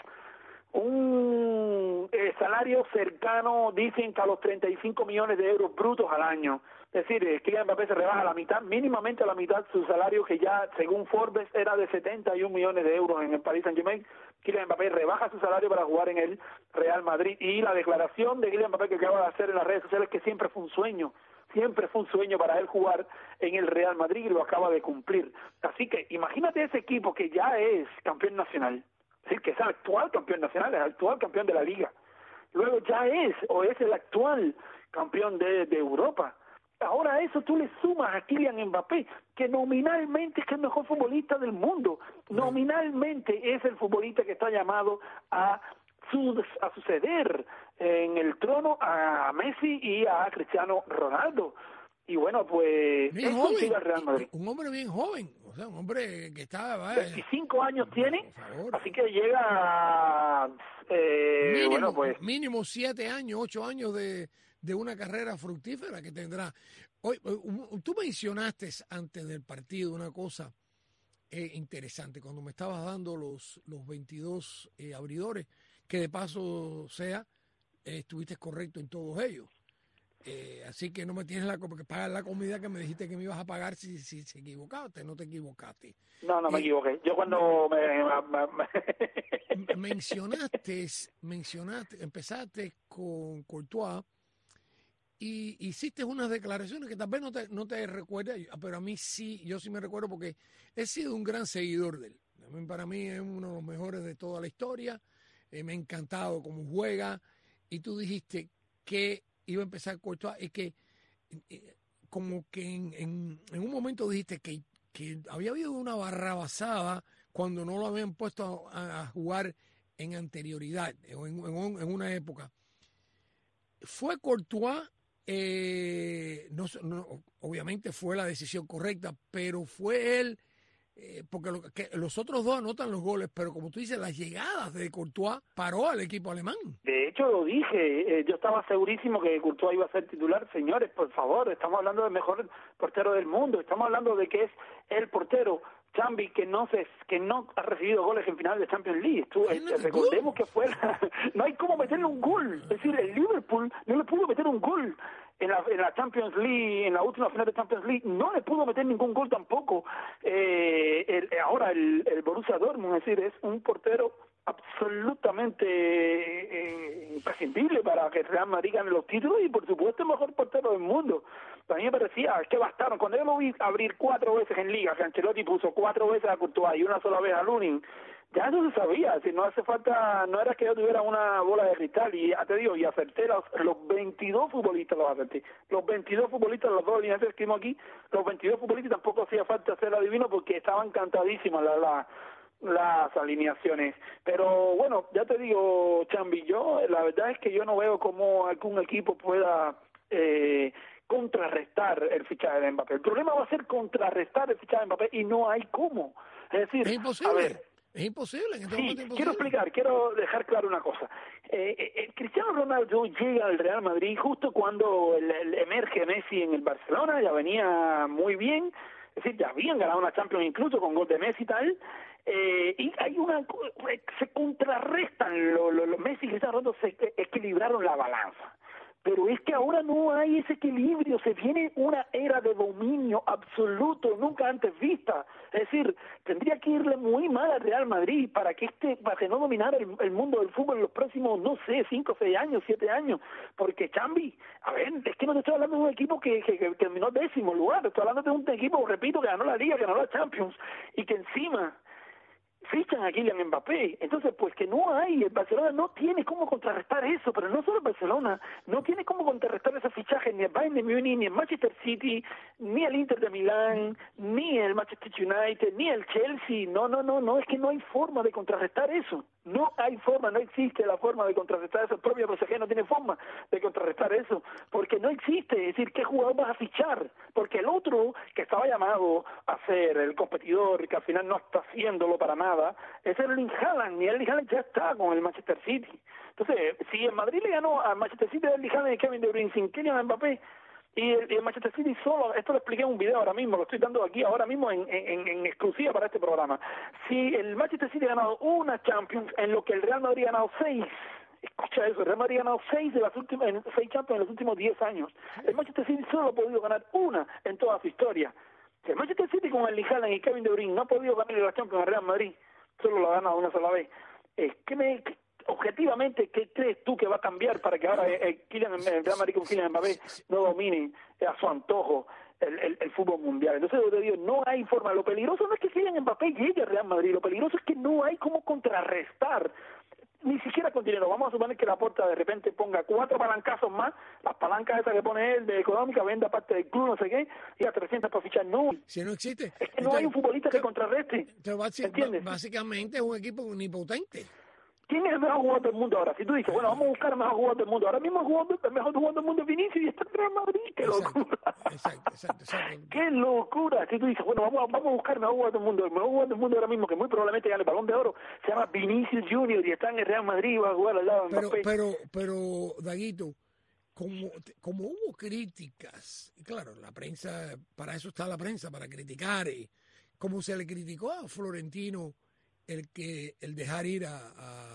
un eh, salario cercano, dicen que a los treinta y cinco millones de euros brutos al año. Es decir, eh, Kylian Mbappé se rebaja a la mitad, mínimamente a la mitad su salario, que ya según Forbes era de setenta y un millones de euros en el Paris Saint-Germain. Kylian Mbappé rebaja su salario para jugar en el Real Madrid, y la declaración de Kylian Mbappé que acaba de hacer en las redes sociales, que siempre fue un sueño, siempre fue un sueño para él jugar en el Real Madrid, y lo acaba de cumplir. Así que imagínate ese equipo que ya es campeón nacional, es decir, que es el actual campeón nacional, es el actual campeón de la Liga, luego ya es o es el actual campeón de, de Europa. Ahora a eso tú le sumas a Kylian Mbappé, que nominalmente es el mejor futbolista del mundo. Nominalmente es el futbolista que está llamado a, su, a suceder en el trono a Messi y a Cristiano Ronaldo. Y bueno, pues bien joven, al Real Madrid. Un hombre bien joven, o sea, un hombre que está... Vaya, veinticinco años tiene, así que llega a, eh, mínimo, bueno, pues... mínimo siete años, ocho años de... de una carrera fructífera que tendrá. Hoy, tú mencionaste antes del partido una cosa eh, interesante, cuando me estabas dando los, los veintidós eh, abridores, que de paso sea, eh, estuviste correcto en todos ellos. Eh, así que no me tienes la, que pagar la comida que me dijiste que me ibas a pagar si, si se equivocaste, no te equivocaste. No, no me eh, equivoqué. Yo cuando me, me, me... mencionaste, mencionaste, empezaste con Courtois, y hiciste unas declaraciones que tal vez no te, no te recuerdas, pero a mí sí, yo sí me recuerdo porque he sido un gran seguidor de él. También para mí es uno de los mejores de toda la historia. Eh, me ha encantado cómo juega. Y tú dijiste que iba a empezar Courtois y que eh, como que en, en, en un momento dijiste que, que había habido una barrabasada cuando no lo habían puesto a, a jugar en anterioridad o en, en, en una época. Fue Courtois, eh, no, no, obviamente fue la decisión correcta, pero fue él, eh, porque lo, que los otros dos anotan los goles, pero como tú dices, las llegadas de Courtois paró al equipo alemán. De hecho, lo dije, eh, yo estaba segurísimo que Courtois iba a ser titular. Señores, por favor, estamos hablando del mejor portero del mundo, estamos hablando de que es el portero Chambi que no se que no ha recibido goles en final de Champions League. Tú, eh, recordemos que fue la, no hay cómo meterle un gol. Es decir, el Liverpool no le pudo meter un gol en la, en la Champions League, en la última final de Champions League, no le pudo meter ningún gol tampoco. Eh, el, ahora el, el Borussia Dortmund, es decir, es un portero absolutamente eh, imprescindible para que Real Madrid gane los títulos y por supuesto el mejor portero del mundo. A mí me parecía, es que bastaron, cuando yo lo vi abrir cuatro veces en Liga, que Ancelotti puso cuatro veces a Courtois y una sola vez a Lunin, ya eso se sabía, si no hace falta, no era que yo tuviera una bola de cristal, y ya te digo, y acerté los, los veintidós futbolistas, los acerté, los veintidós futbolistas, los dos alineantes que escribimos aquí, los veintidós futbolistas tampoco hacía falta hacer adivino porque estaban cantadísimas las la, las alineaciones, pero bueno, ya te digo, Chambi, yo la verdad es que yo no veo cómo algún equipo pueda eh, contrarrestar el fichaje de Mbappé. El problema va a ser contrarrestar el fichaje de Mbappé y no hay cómo. Es decir, es imposible. A ver, es imposible. En este sí, momento es imposible. Quiero explicar, quiero dejar claro una cosa. Eh, eh, Cristiano Ronaldo llega al Real Madrid justo cuando el, el emerge Messi en el Barcelona, ya venía muy bien, es decir, ya habían ganado una Champions incluso con gol de Messi y tal. Eh, y hay una se contrarrestan los lo, lo, Messi y Cristiano Ronaldo se equilibraron la balanza, pero es que ahora no hay ese equilibrio, se viene una era de dominio absoluto nunca antes vista. Es decir, tendría que irle muy mal al Real Madrid para que este para que no dominara el, el mundo del fútbol en los próximos, no sé, cinco, seis años, siete años, porque Chambi, a ver, es que no te estoy hablando de un equipo que, que, que terminó décimo lugar, te estoy hablando de un equipo, repito, que ganó la Liga, que ganó la Champions, y que encima fichan a Kylian Mbappé. Entonces, pues que no hay, el Barcelona no tiene cómo contrarrestar eso, pero no solo el Barcelona, no tiene cómo contrarrestar ese fichaje ni el Bayern de Múnich, ni el Manchester City, ni el Inter de Milán, ni el Manchester United, ni el Chelsea. No, no, no, no, es que no hay forma de contrarrestar eso. No hay forma, no existe la forma de contrarrestar eso. El propio P S G no tiene forma de contrarrestar eso, porque no existe. Es decir, ¿qué jugador vas a fichar? Porque el otro que estaba llamado a ser el competidor, que al final no está haciéndolo para nada, es Erling Haaland, y Erling Haaland ya está con el Manchester City. Entonces, si en Madrid le ganó al Manchester City Erling Haaland y Kevin De Bruyne sin Kylian Mbappé, y el, el Manchester City solo, esto lo expliqué en un video ahora mismo, lo estoy dando aquí ahora mismo en, en, en exclusiva para este programa. Si el Manchester City ha ganado una Champions, en lo que el Real Madrid ha ganado seis, escucha eso, el Real Madrid ha ganado seis de las últimas, seis Champions en los últimos diez años. El Manchester City solo ha podido ganar una en toda su historia. Si el Manchester City con Erling Haaland y Kevin De Bruyne no ha podido ganar la Champions al Real Madrid, solo lo ha ganado una sola vez. Eh, ¿qué me, qué, objetivamente, ¿qué crees tú que va a cambiar para que ahora eh, Kylian, el Real Madrid con Kylian Mbappé no domine eh, a su antojo el, el, el fútbol mundial? Entonces yo te digo, no hay forma. Lo peligroso no es que Kylian Mbappé llegue al Real Madrid, lo peligroso es que no hay cómo contrarrestar, ni siquiera con dinero. Vamos a suponer que Laporta de repente ponga cuatro palancazos más, las palancas esas que pone él de económica, venda parte del club, no sé qué, y a trescientas para fichar. No, si no existe, es que no entonces, hay un futbolista que contrarreste. ¿Entiendes? Básicamente es un equipo omnipotente. ¿Quién es el mejor jugador del mundo ahora? Si tú dices, bueno, vamos a buscar el mejor jugador del mundo. Ahora mismo el, jugador, el mejor jugador del mundo es Vinicius y está en Real Madrid. ¡Qué exacto, locura! Exacto, exacto, exacto. ¡Qué locura! Si tú dices, bueno, vamos, vamos a buscar el mejor jugador del mundo. El mejor jugador del mundo ahora mismo, que muy probablemente gane el Balón de Oro, se llama Vinicius Junior y está en el Real Madrid y va a jugar al lado de Mbappé. Pero, pero, pero, Daguito, como, como hubo críticas, y claro, la prensa, para eso está la prensa, para criticar, y como se le criticó a Florentino el que el dejar ir a,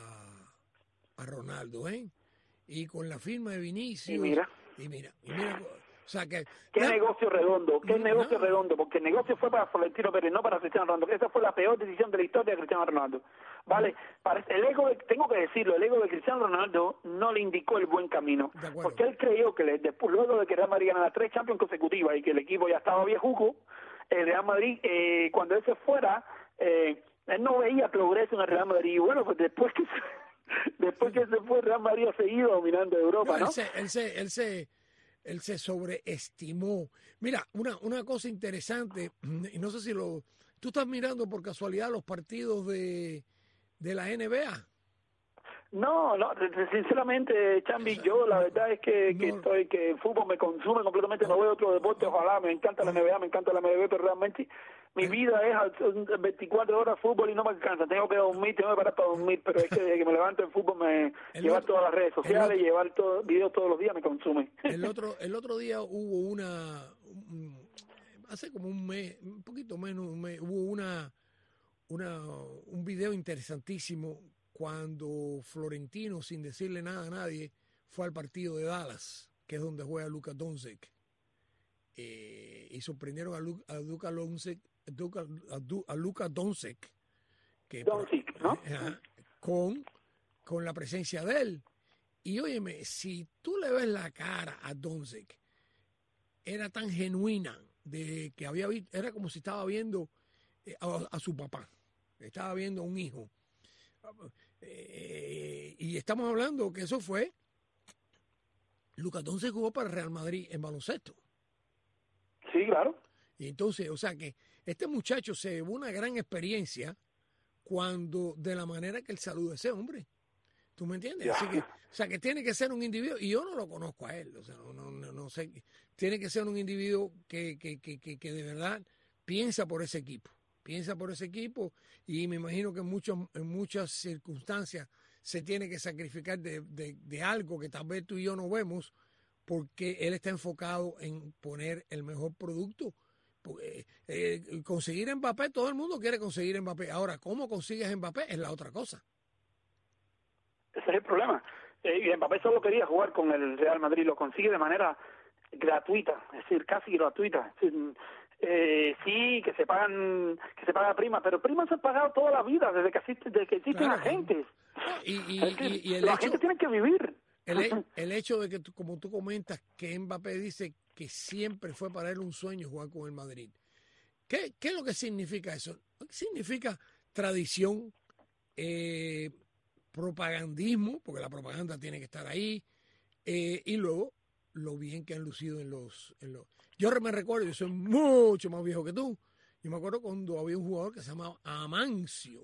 a, a Ronaldo, ¿eh? Y con la firma de Vinicius. Y mira. Y mira, y mira O sea que... Qué no, negocio redondo, qué no, negocio no. redondo, porque el negocio fue para Florentino Pérez, no para Cristiano Ronaldo. Esa fue la peor decisión de la historia de Cristiano Ronaldo. Vale, para el ego, de, tengo que decirlo, el ego de Cristiano Ronaldo no le indicó el buen camino, De acuerdo. porque él creyó que le, después, luego de que Real Madrid ganara tres Champions consecutivas y que el equipo ya estaba viejuco, el Real Madrid, eh, cuando él se fuera, eh, él no veía progreso en el Real Madrid. Y bueno, pues después que se, después que se fue, el Real Madrid ha seguido dominando Europa, No, ¿no? él se, él se, él se, él se sobreestimó. Mira, una, una cosa interesante, y no sé si lo... ¿Tú estás mirando por casualidad los partidos de, de la N B A? No, no, sinceramente, Chambi, yo la verdad es que, que no. estoy, que el fútbol me consume completamente, no veo otro deporte, ojalá, me encanta la N B A, me encanta la M L B, pero realmente mi vida es al- veinticuatro horas fútbol y no me alcanza, tengo que dormir, tengo que parar para dormir, pero es que desde que me levanto el fútbol, me El llevar otro- todas las redes el sociales, otro- llevar todo, videos todos los días me consume. El otro, el otro día hubo una, un- hace como un mes, un poquito menos, un mes, hubo una, una, un video interesantísimo cuando Florentino, sin decirle nada a nadie, fue al partido de Dallas, que es donde juega Luka Doncic. Eh, y sorprendieron a, Lu, a Luka Doncic, Luka- a, Du- a Luka Doncic, que Doncic, ¿no? Ajá, con, con la presencia de él. Y óyeme, si tú le ves la cara a Doncic, era tan genuina de que había visto, era como si estaba viendo eh, a, a su papá, estaba viendo a un hijo. Eh, y estamos hablando que eso fue, Luka Doncic jugó para el Real Madrid en baloncesto. Sí, claro. Y entonces, o sea que este muchacho se llevó una gran experiencia cuando, de la manera que él saluda a ese hombre. ¿Tú me entiendes? Ya. Así que, o sea, que tiene que ser un individuo, y yo no lo conozco a él, o sea, no, no, no, no sé, tiene que ser un individuo que, que, que, que, que de verdad piensa por ese equipo, piensa por ese equipo, y me imagino que en, muchos, en muchas circunstancias se tiene que sacrificar de, de, de algo que tal vez tú y yo no vemos, porque él está enfocado en poner el mejor producto. Porque, eh, conseguir Mbappé, todo el mundo quiere conseguir Mbappé. Ahora, ¿cómo consigues Mbappé? Es la otra cosa. Ese es el problema. Eh, y Mbappé solo quería jugar con el Real Madrid, lo consigue de manera gratuita, es decir, casi gratuita. Es decir, eh, sí, que se pagan, que se paga prima, pero primas se han pagado toda la vida, desde que existen, desde que existen Claro. agentes. Y, y, Es decir, y- y el los hecho, agentes tienen que vivir. el, he- el hecho de que, tú, como tú comentas, que Mbappé dice que siempre fue para él un sueño jugar con el Madrid. ¿Qué, qué es lo que significa eso? Significa tradición, eh, propagandismo, porque la propaganda tiene que estar ahí, eh, y luego lo bien que han lucido en los, en los... Yo me recuerdo, yo soy mucho más viejo que tú, yo me acuerdo cuando había un jugador que se llamaba Amancio.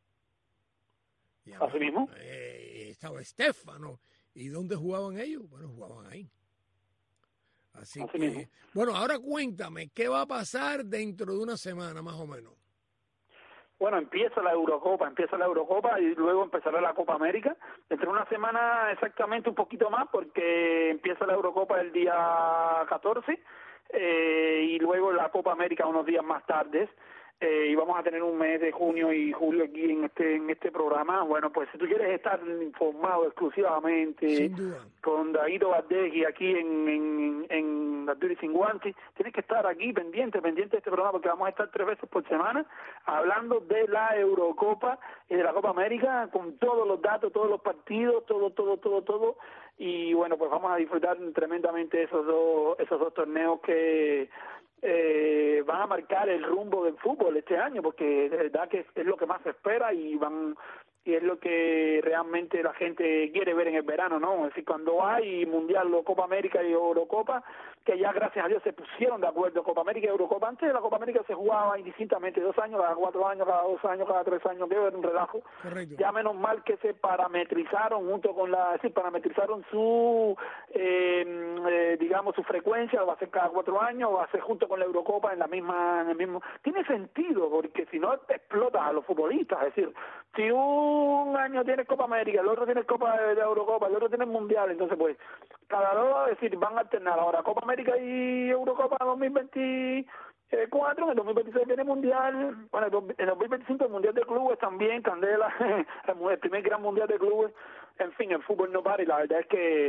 Y Así abajo, mismo. eh, estaba Estefano. ¿Y dónde jugaban ellos? Bueno, jugaban ahí. Así, Así que, mismo. bueno, ahora cuéntame, ¿qué va a pasar dentro de una semana más o menos? Bueno, empieza la Eurocopa, empieza la Eurocopa y luego empezará la Copa América. Dentro de una semana exactamente un poquito más porque empieza la Eurocopa el día catorce eh, y luego la Copa América unos días más tarde. Eh, y vamos a tener un mes de junio y julio aquí en este en este programa. Bueno, pues si tú quieres estar informado exclusivamente Sin duda. con Daguito Valdés aquí en, en, en La Duri Sin Guantes, tienes que estar aquí pendiente, pendiente de este programa porque vamos a estar tres veces por semana hablando de la Eurocopa y de la Copa América con todos los datos, todos los partidos, todo, todo, todo, todo. Y bueno, pues vamos a disfrutar tremendamente esos dos, esos dos torneos que eh, van a marcar el rumbo del fútbol este año, porque de verdad que es, es lo que más se espera y van y es lo que realmente la gente quiere ver en el verano, ¿no? Es decir, cuando hay Mundial o Copa América y Eurocopa, que ya gracias a Dios se pusieron de acuerdo Copa América y Eurocopa. Antes de la Copa América se jugaba indistintamente, dos años, cada cuatro años, cada dos años, cada tres años, que era un relajo. Correcto. Ya menos mal que se parametrizaron junto con la, es decir, parametrizaron su, eh, eh, digamos, su frecuencia, va a ser cada cuatro años, va a ser junto con la Eurocopa en la misma, en el mismo. Tiene sentido, porque si no explotas a los futbolistas, es decir, si un año tienes Copa América, el otro tiene Copa de, de Eurocopa, el otro tiene Mundial, entonces pues, cada dos, es decir, van a alternar ahora Copa América y Eurocopa dos mil veinticuatro, en el dos mil veintiséis viene Mundial, bueno, en el dos mil veinticinco el Mundial de Clubes también, Candela, el primer gran Mundial de Clubes, en fin, el fútbol no para y la verdad es que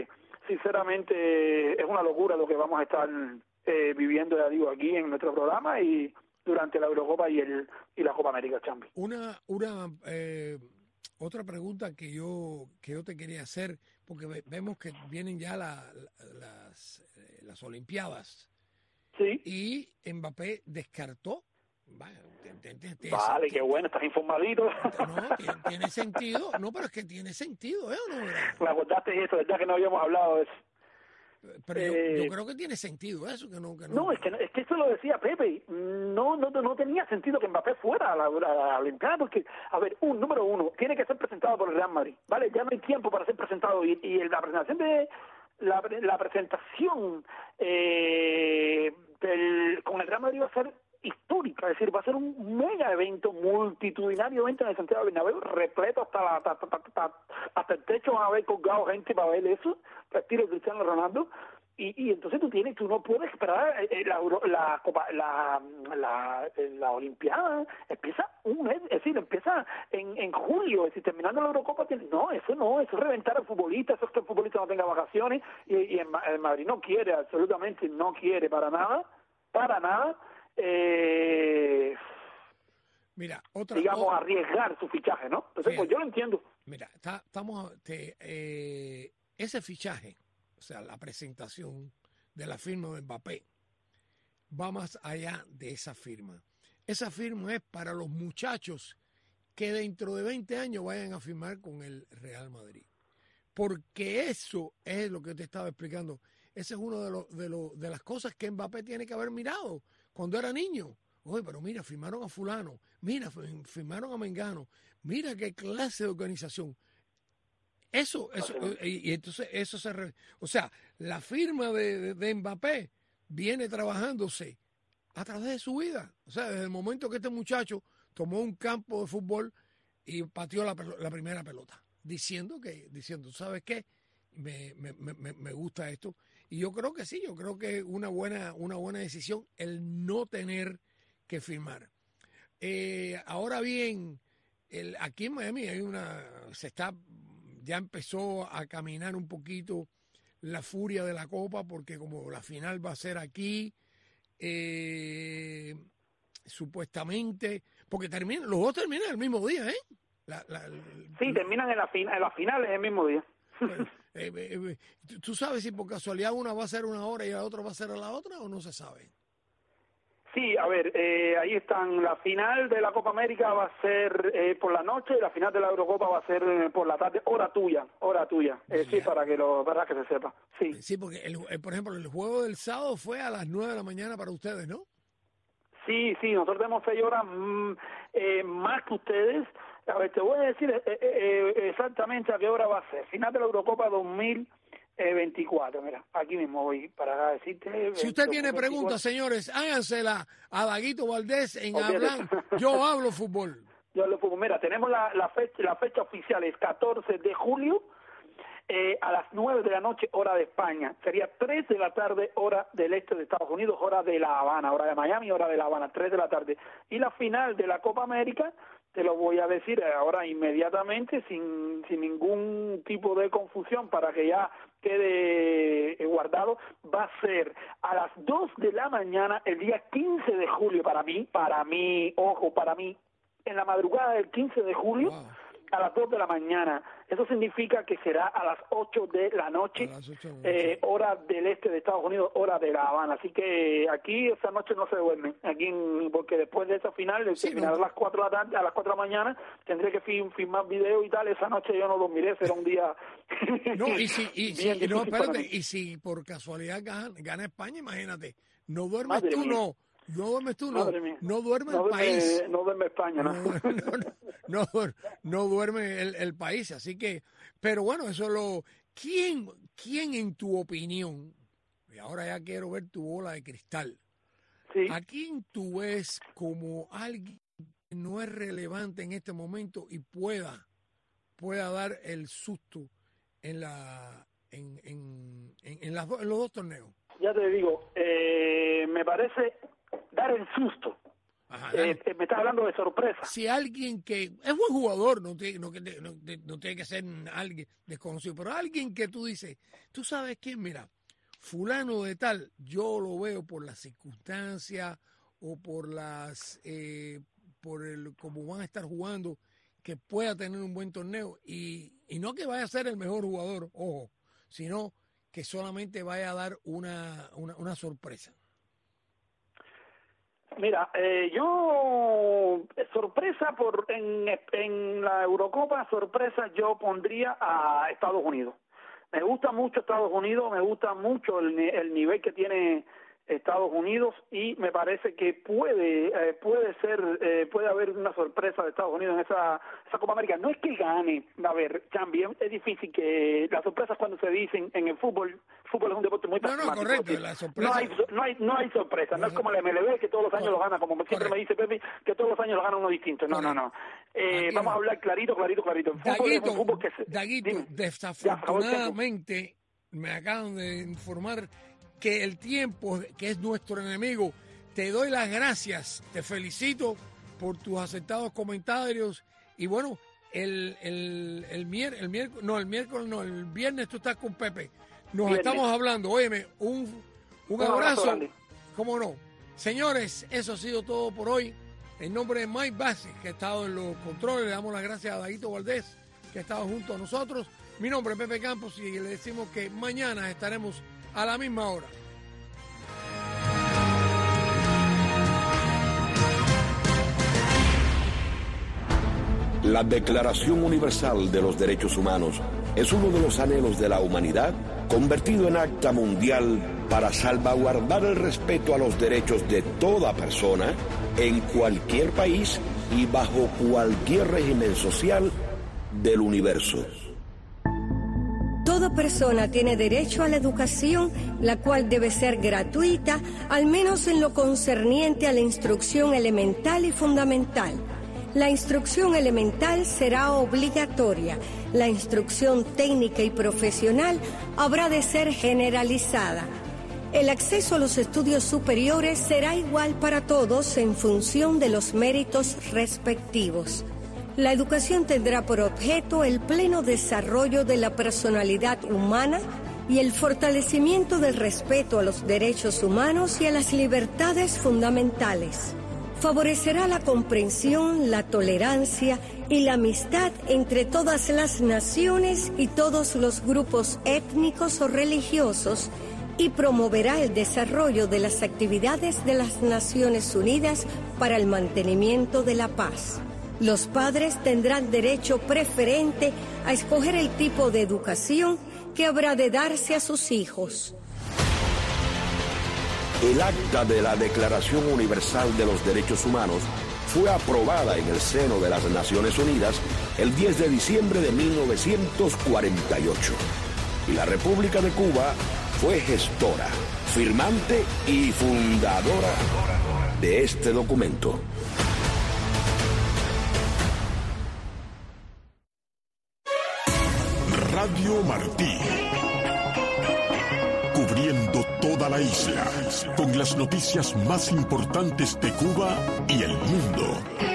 sinceramente es una locura lo que vamos a estar eh, viviendo, ya digo, aquí en nuestro programa y durante la Eurocopa y el y la Copa América Champions. Una, una eh, otra pregunta que yo que yo te quería hacer, porque ve- vemos que vienen ya la- la- las eh, las Olimpiadas Sí, y Mbappé descartó. Vaya, te- te- te- te- vale, te- qué bueno, estás informadito. No, tiene, tiene sentido. No, pero es que tiene sentido, ¿eh? ¿O no, verdad? Me acordaste de eso, verdad que no habíamos hablado de eso. Pero yo, Eh, yo creo que tiene sentido eso, que no, que no. No, es que, es que eso lo decía Pepe. No, no, no tenía sentido que Mbappé fuera a la, a la Olimpiada porque, a ver, un número uno, tiene que ser presentado por el Real Madrid, ¿vale? Ya no hay tiempo para ser presentado y, y la presentación de la, la presentación eh, del, con el Real Madrid va a ser histórica, es decir, va a ser un mega evento, multitudinario evento en el Santiago Bernabéu, repleto hasta, la, hasta, hasta, hasta, hasta el techo, van a haber colgado gente para ver eso, el estilo de Cristiano Ronaldo. Y, y entonces tú tienes, tú no puedes esperar eh, la, Euro- la Copa, la, la, eh, la Olimpiada empieza un mes, es decir, empieza en, en julio, es decir, terminando la Eurocopa, tiene- no, eso no, eso es reventar al futbolista, eso es que el futbolista no tenga vacaciones y, y en, Ma- en Madrid no quiere, absolutamente no quiere para nada, para nada, eh, Mira, otra digamos, o- arriesgar su fichaje, ¿no? Entonces, Sí. pues yo lo entiendo. Mira, está- estamos te, eh, ese fichaje, o sea, la presentación de la firma de Mbappé va más allá de esa firma. Esa firma es para los muchachos que dentro de veinte años vayan a firmar con el Real Madrid. Porque eso es lo que te estaba explicando. Esa es una de, los de, los de las cosas que Mbappé tiene que haber mirado cuando era niño. Oye, pero mira, firmaron a fulano, mira, fi- firmaron a Mengano, mira qué clase de organización. Eso, eso, eh, y, y entonces eso se, re- o sea, la firma de, de, de Mbappé viene trabajándose a través de su vida. O sea, desde el momento que este muchacho tomó un campo de fútbol y pateó la, pelo- la primera pelota, diciendo que, diciendo, ¿sabes qué? Me, me, me, me gusta esto. Y yo creo que sí, yo creo que es una buena, una buena decisión el no tener que firmar. Eh, ahora bien, el, aquí en Miami hay una, se está, ya empezó a caminar un poquito la furia de la Copa, porque como la final va a ser aquí, eh, supuestamente, porque termina, los dos terminan el mismo día, ¿eh? La, la, Sí, terminan en la, fin en la final el mismo día. eh, eh, eh, ¿Tú sabes si por casualidad una va a ser una hora y la otra va a ser a la otra o no se sabe? Sí, a ver, eh, ahí están. La final de la Copa América va a ser eh, por la noche y la final de la Eurocopa va a ser eh, por la tarde, hora tuya, hora tuya. Eh, sí, Ya. para que lo, para que se sepa. Sí, Sí, porque, el, el- por ejemplo, el juego del sábado fue a las nueve de la mañana para ustedes, ¿no? sí, sí. Nosotros tenemos seis horas mm, eh, más que ustedes. A ver, te voy a decir eh, eh, eh, exactamente a qué hora va a ser. Final de la Eurocopa dos mil veinticuatro. Mira, aquí mismo voy para decirte. Si usted tiene dos mil veinticuatro. preguntas, señores, hágansela a Daguito Valdés en Olvídate. Hablan. Yo hablo fútbol. Yo le pongo, mira, tenemos la, la fecha, la fecha oficial es catorce de julio eh, a las nueve de la noche, hora de España. Sería tres de la tarde, hora del este de Estados Unidos, hora de La Habana, hora de Miami, hora de La Habana, tres de la tarde. Y la final de la Copa América, te lo voy a decir ahora inmediatamente, sin, sin ningún tipo de confusión, para que ya quede eh, guardado, va a ser a las dos de la mañana, el día quince de julio, para mí, para mí, ojo, para mí, en la madrugada del quince de julio, Wow. a las dos de la mañana. Eso significa que será a las ocho de la noche, A las ocho de la noche. eh, hora del este de Estados Unidos, hora de La Habana. Así que aquí esa noche no se duerme, aquí en- porque después de esa final, de Sí, terminar no. a las cuatro de la tarde, a las cuatro de la mañana, tendré que film, filmar video y tal. Esa noche yo no dormiré, será un día No, y si, y si, bien no, difícil para espérate, mí. y si por casualidad gana, gana España, imagínate, no duermes Madre tú, mía. no, no duermes tú, no, Madre mía. no duerme no el duerme, país. no duerme España, ¿no? No, no, no, no, duer- no duerme el, el país, así que, pero bueno, eso lo, ¿quién, quién en tu opinión, y ahora ya quiero ver tu bola de cristal, Sí. ¿a quién tú ves como alguien que no es relevante en este momento y pueda, pueda dar el susto en la, en, en, en, en las do- en los dos torneos? Ya te digo, eh, me parece dar el susto. Ajá, Eh, eh, me estás hablando de sorpresa. Si alguien que es buen jugador, no tiene, no, que- no, no tiene que ser alguien desconocido, pero alguien que tú dices, tú sabes quién, mira, fulano de tal, yo lo veo por las circunstancias o por las, eh, por el cómo van a estar jugando, que pueda tener un buen torneo y, y no que vaya a ser el mejor jugador, ojo, sino que solamente vaya a dar una, una, una sorpresa. Mira, eh, yo sorpresa por en, en la Eurocopa, sorpresa yo pondría a Estados Unidos. Me gusta mucho Estados Unidos, me gusta mucho el, el nivel que tiene Estados Unidos y me parece que puede eh, puede ser eh, puede haber una sorpresa de Estados Unidos en esa esa Copa América. No es que gane, a ver, también es difícil que las sorpresas cuando se dicen en el fútbol, fútbol es un deporte muy No, no, pragmático, correcto, es decir, la sorpresa- no hay no hay no hay sorpresa, no es como la M L B que todos los años lo gana, como siempre Correcto. me dice Pepe, que todos los años lo gana uno distinto. No, no, no. Eh, Aquí vamos no. a hablar clarito, clarito, clarito. El fútbol es un Daguito, fútbol que se... Daguito, Dime. desafortunadamente me acaban de informar que el tiempo, que es nuestro enemigo, te doy las gracias, te felicito por tus aceptados comentarios y bueno, el, el, el, mier, el miércoles, no, el miércoles no, el viernes tú estás con Pepe, nos Viernes. estamos hablando, óyeme, un, un, Un abrazo abrazo, grande. cómo no. Señores, eso ha sido todo por hoy. En nombre de Mike Bassett, que ha estado en los controles, le damos las gracias a Daguito Valdés, que ha estado junto a nosotros. Mi nombre es Pepe Campos y le decimos que mañana estaremos a la misma hora. La Declaración Universal de los Derechos Humanos es uno de los anhelos de la humanidad convertido en acta mundial para salvaguardar el respeto a los derechos de toda persona en cualquier país y bajo cualquier régimen social del universo. Toda persona tiene derecho a la educación, la cual debe ser gratuita, al menos en lo concerniente a la instrucción elemental y fundamental. La instrucción elemental será obligatoria. La instrucción técnica y profesional habrá de ser generalizada. El acceso a los estudios superiores será igual para todos en función de los méritos respectivos. La educación tendrá por objeto el pleno desarrollo de la personalidad humana y el fortalecimiento del respeto a los derechos humanos y a las libertades fundamentales. Favorecerá la comprensión, la tolerancia y la amistad entre todas las naciones y todos los grupos étnicos o religiosos y promoverá el desarrollo de las actividades de las Naciones Unidas para el mantenimiento de la paz. Los padres tendrán derecho preferente a escoger el tipo de educación que habrá de darse a sus hijos. El acta de la Declaración Universal de los Derechos Humanos fue aprobada en el seno de las Naciones Unidas el diez de diciembre de mil novecientos cuarenta y ocho. Y la República de Cuba fue gestora, firmante y fundadora de este documento. Radio Martí. Cubriendo toda la isla con las noticias más importantes de Cuba y el mundo.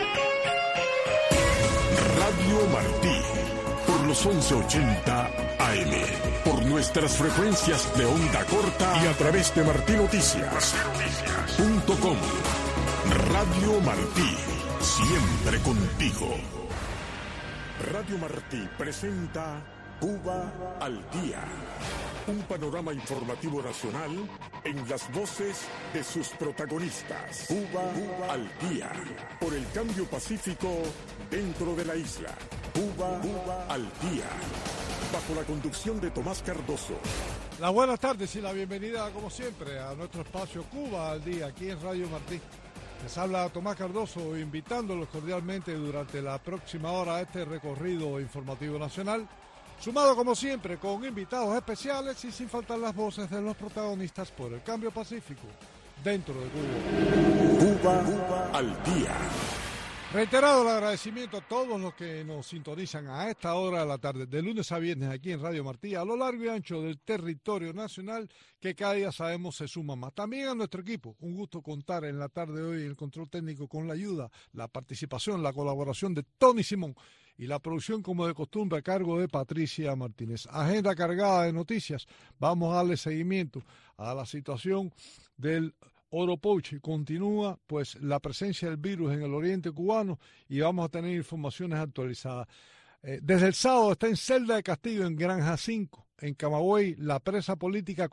Radio Martí, por los once ochenta A M, por nuestras frecuencias de onda corta y a través de martinoticias punto com. Radio Martí, siempre contigo. Radio Martí presenta Cuba al Día. Un panorama informativo nacional en las voces de sus protagonistas. Cuba, Cuba al Día. Por el cambio pacífico dentro de la isla. Cuba, Cuba al Día. Bajo la conducción de Tomás Cardoso. Las buenas tardes y la bienvenida, como siempre, a nuestro espacio Cuba al Día, aquí en Radio Martí. Les habla Tomás Cardoso, invitándolos cordialmente durante la próxima hora a este recorrido informativo nacional, sumado como siempre con invitados especiales y sin faltar las voces de los protagonistas por el cambio pacífico dentro de Cuba. Cuba, Cuba al Día. Reiterado el agradecimiento a todos los que nos sintonizan a esta hora de la tarde, de lunes a viernes aquí en Radio Martí, a lo largo y ancho del territorio nacional, que cada día sabemos se suma más. También a nuestro equipo, un gusto contar en la tarde de hoy en el control técnico con la ayuda, la participación, la colaboración de Tony Simón y la producción, como de costumbre, a cargo de Patricia Martínez. Agenda cargada de noticias. Vamos a darle seguimiento a la situación del Oropouche. Continúa pues la presencia del virus en el oriente cubano y vamos a tener informaciones actualizadas. Eh, desde el sábado está en celda de castigo en Granja cinco, en Camagüey, la presa política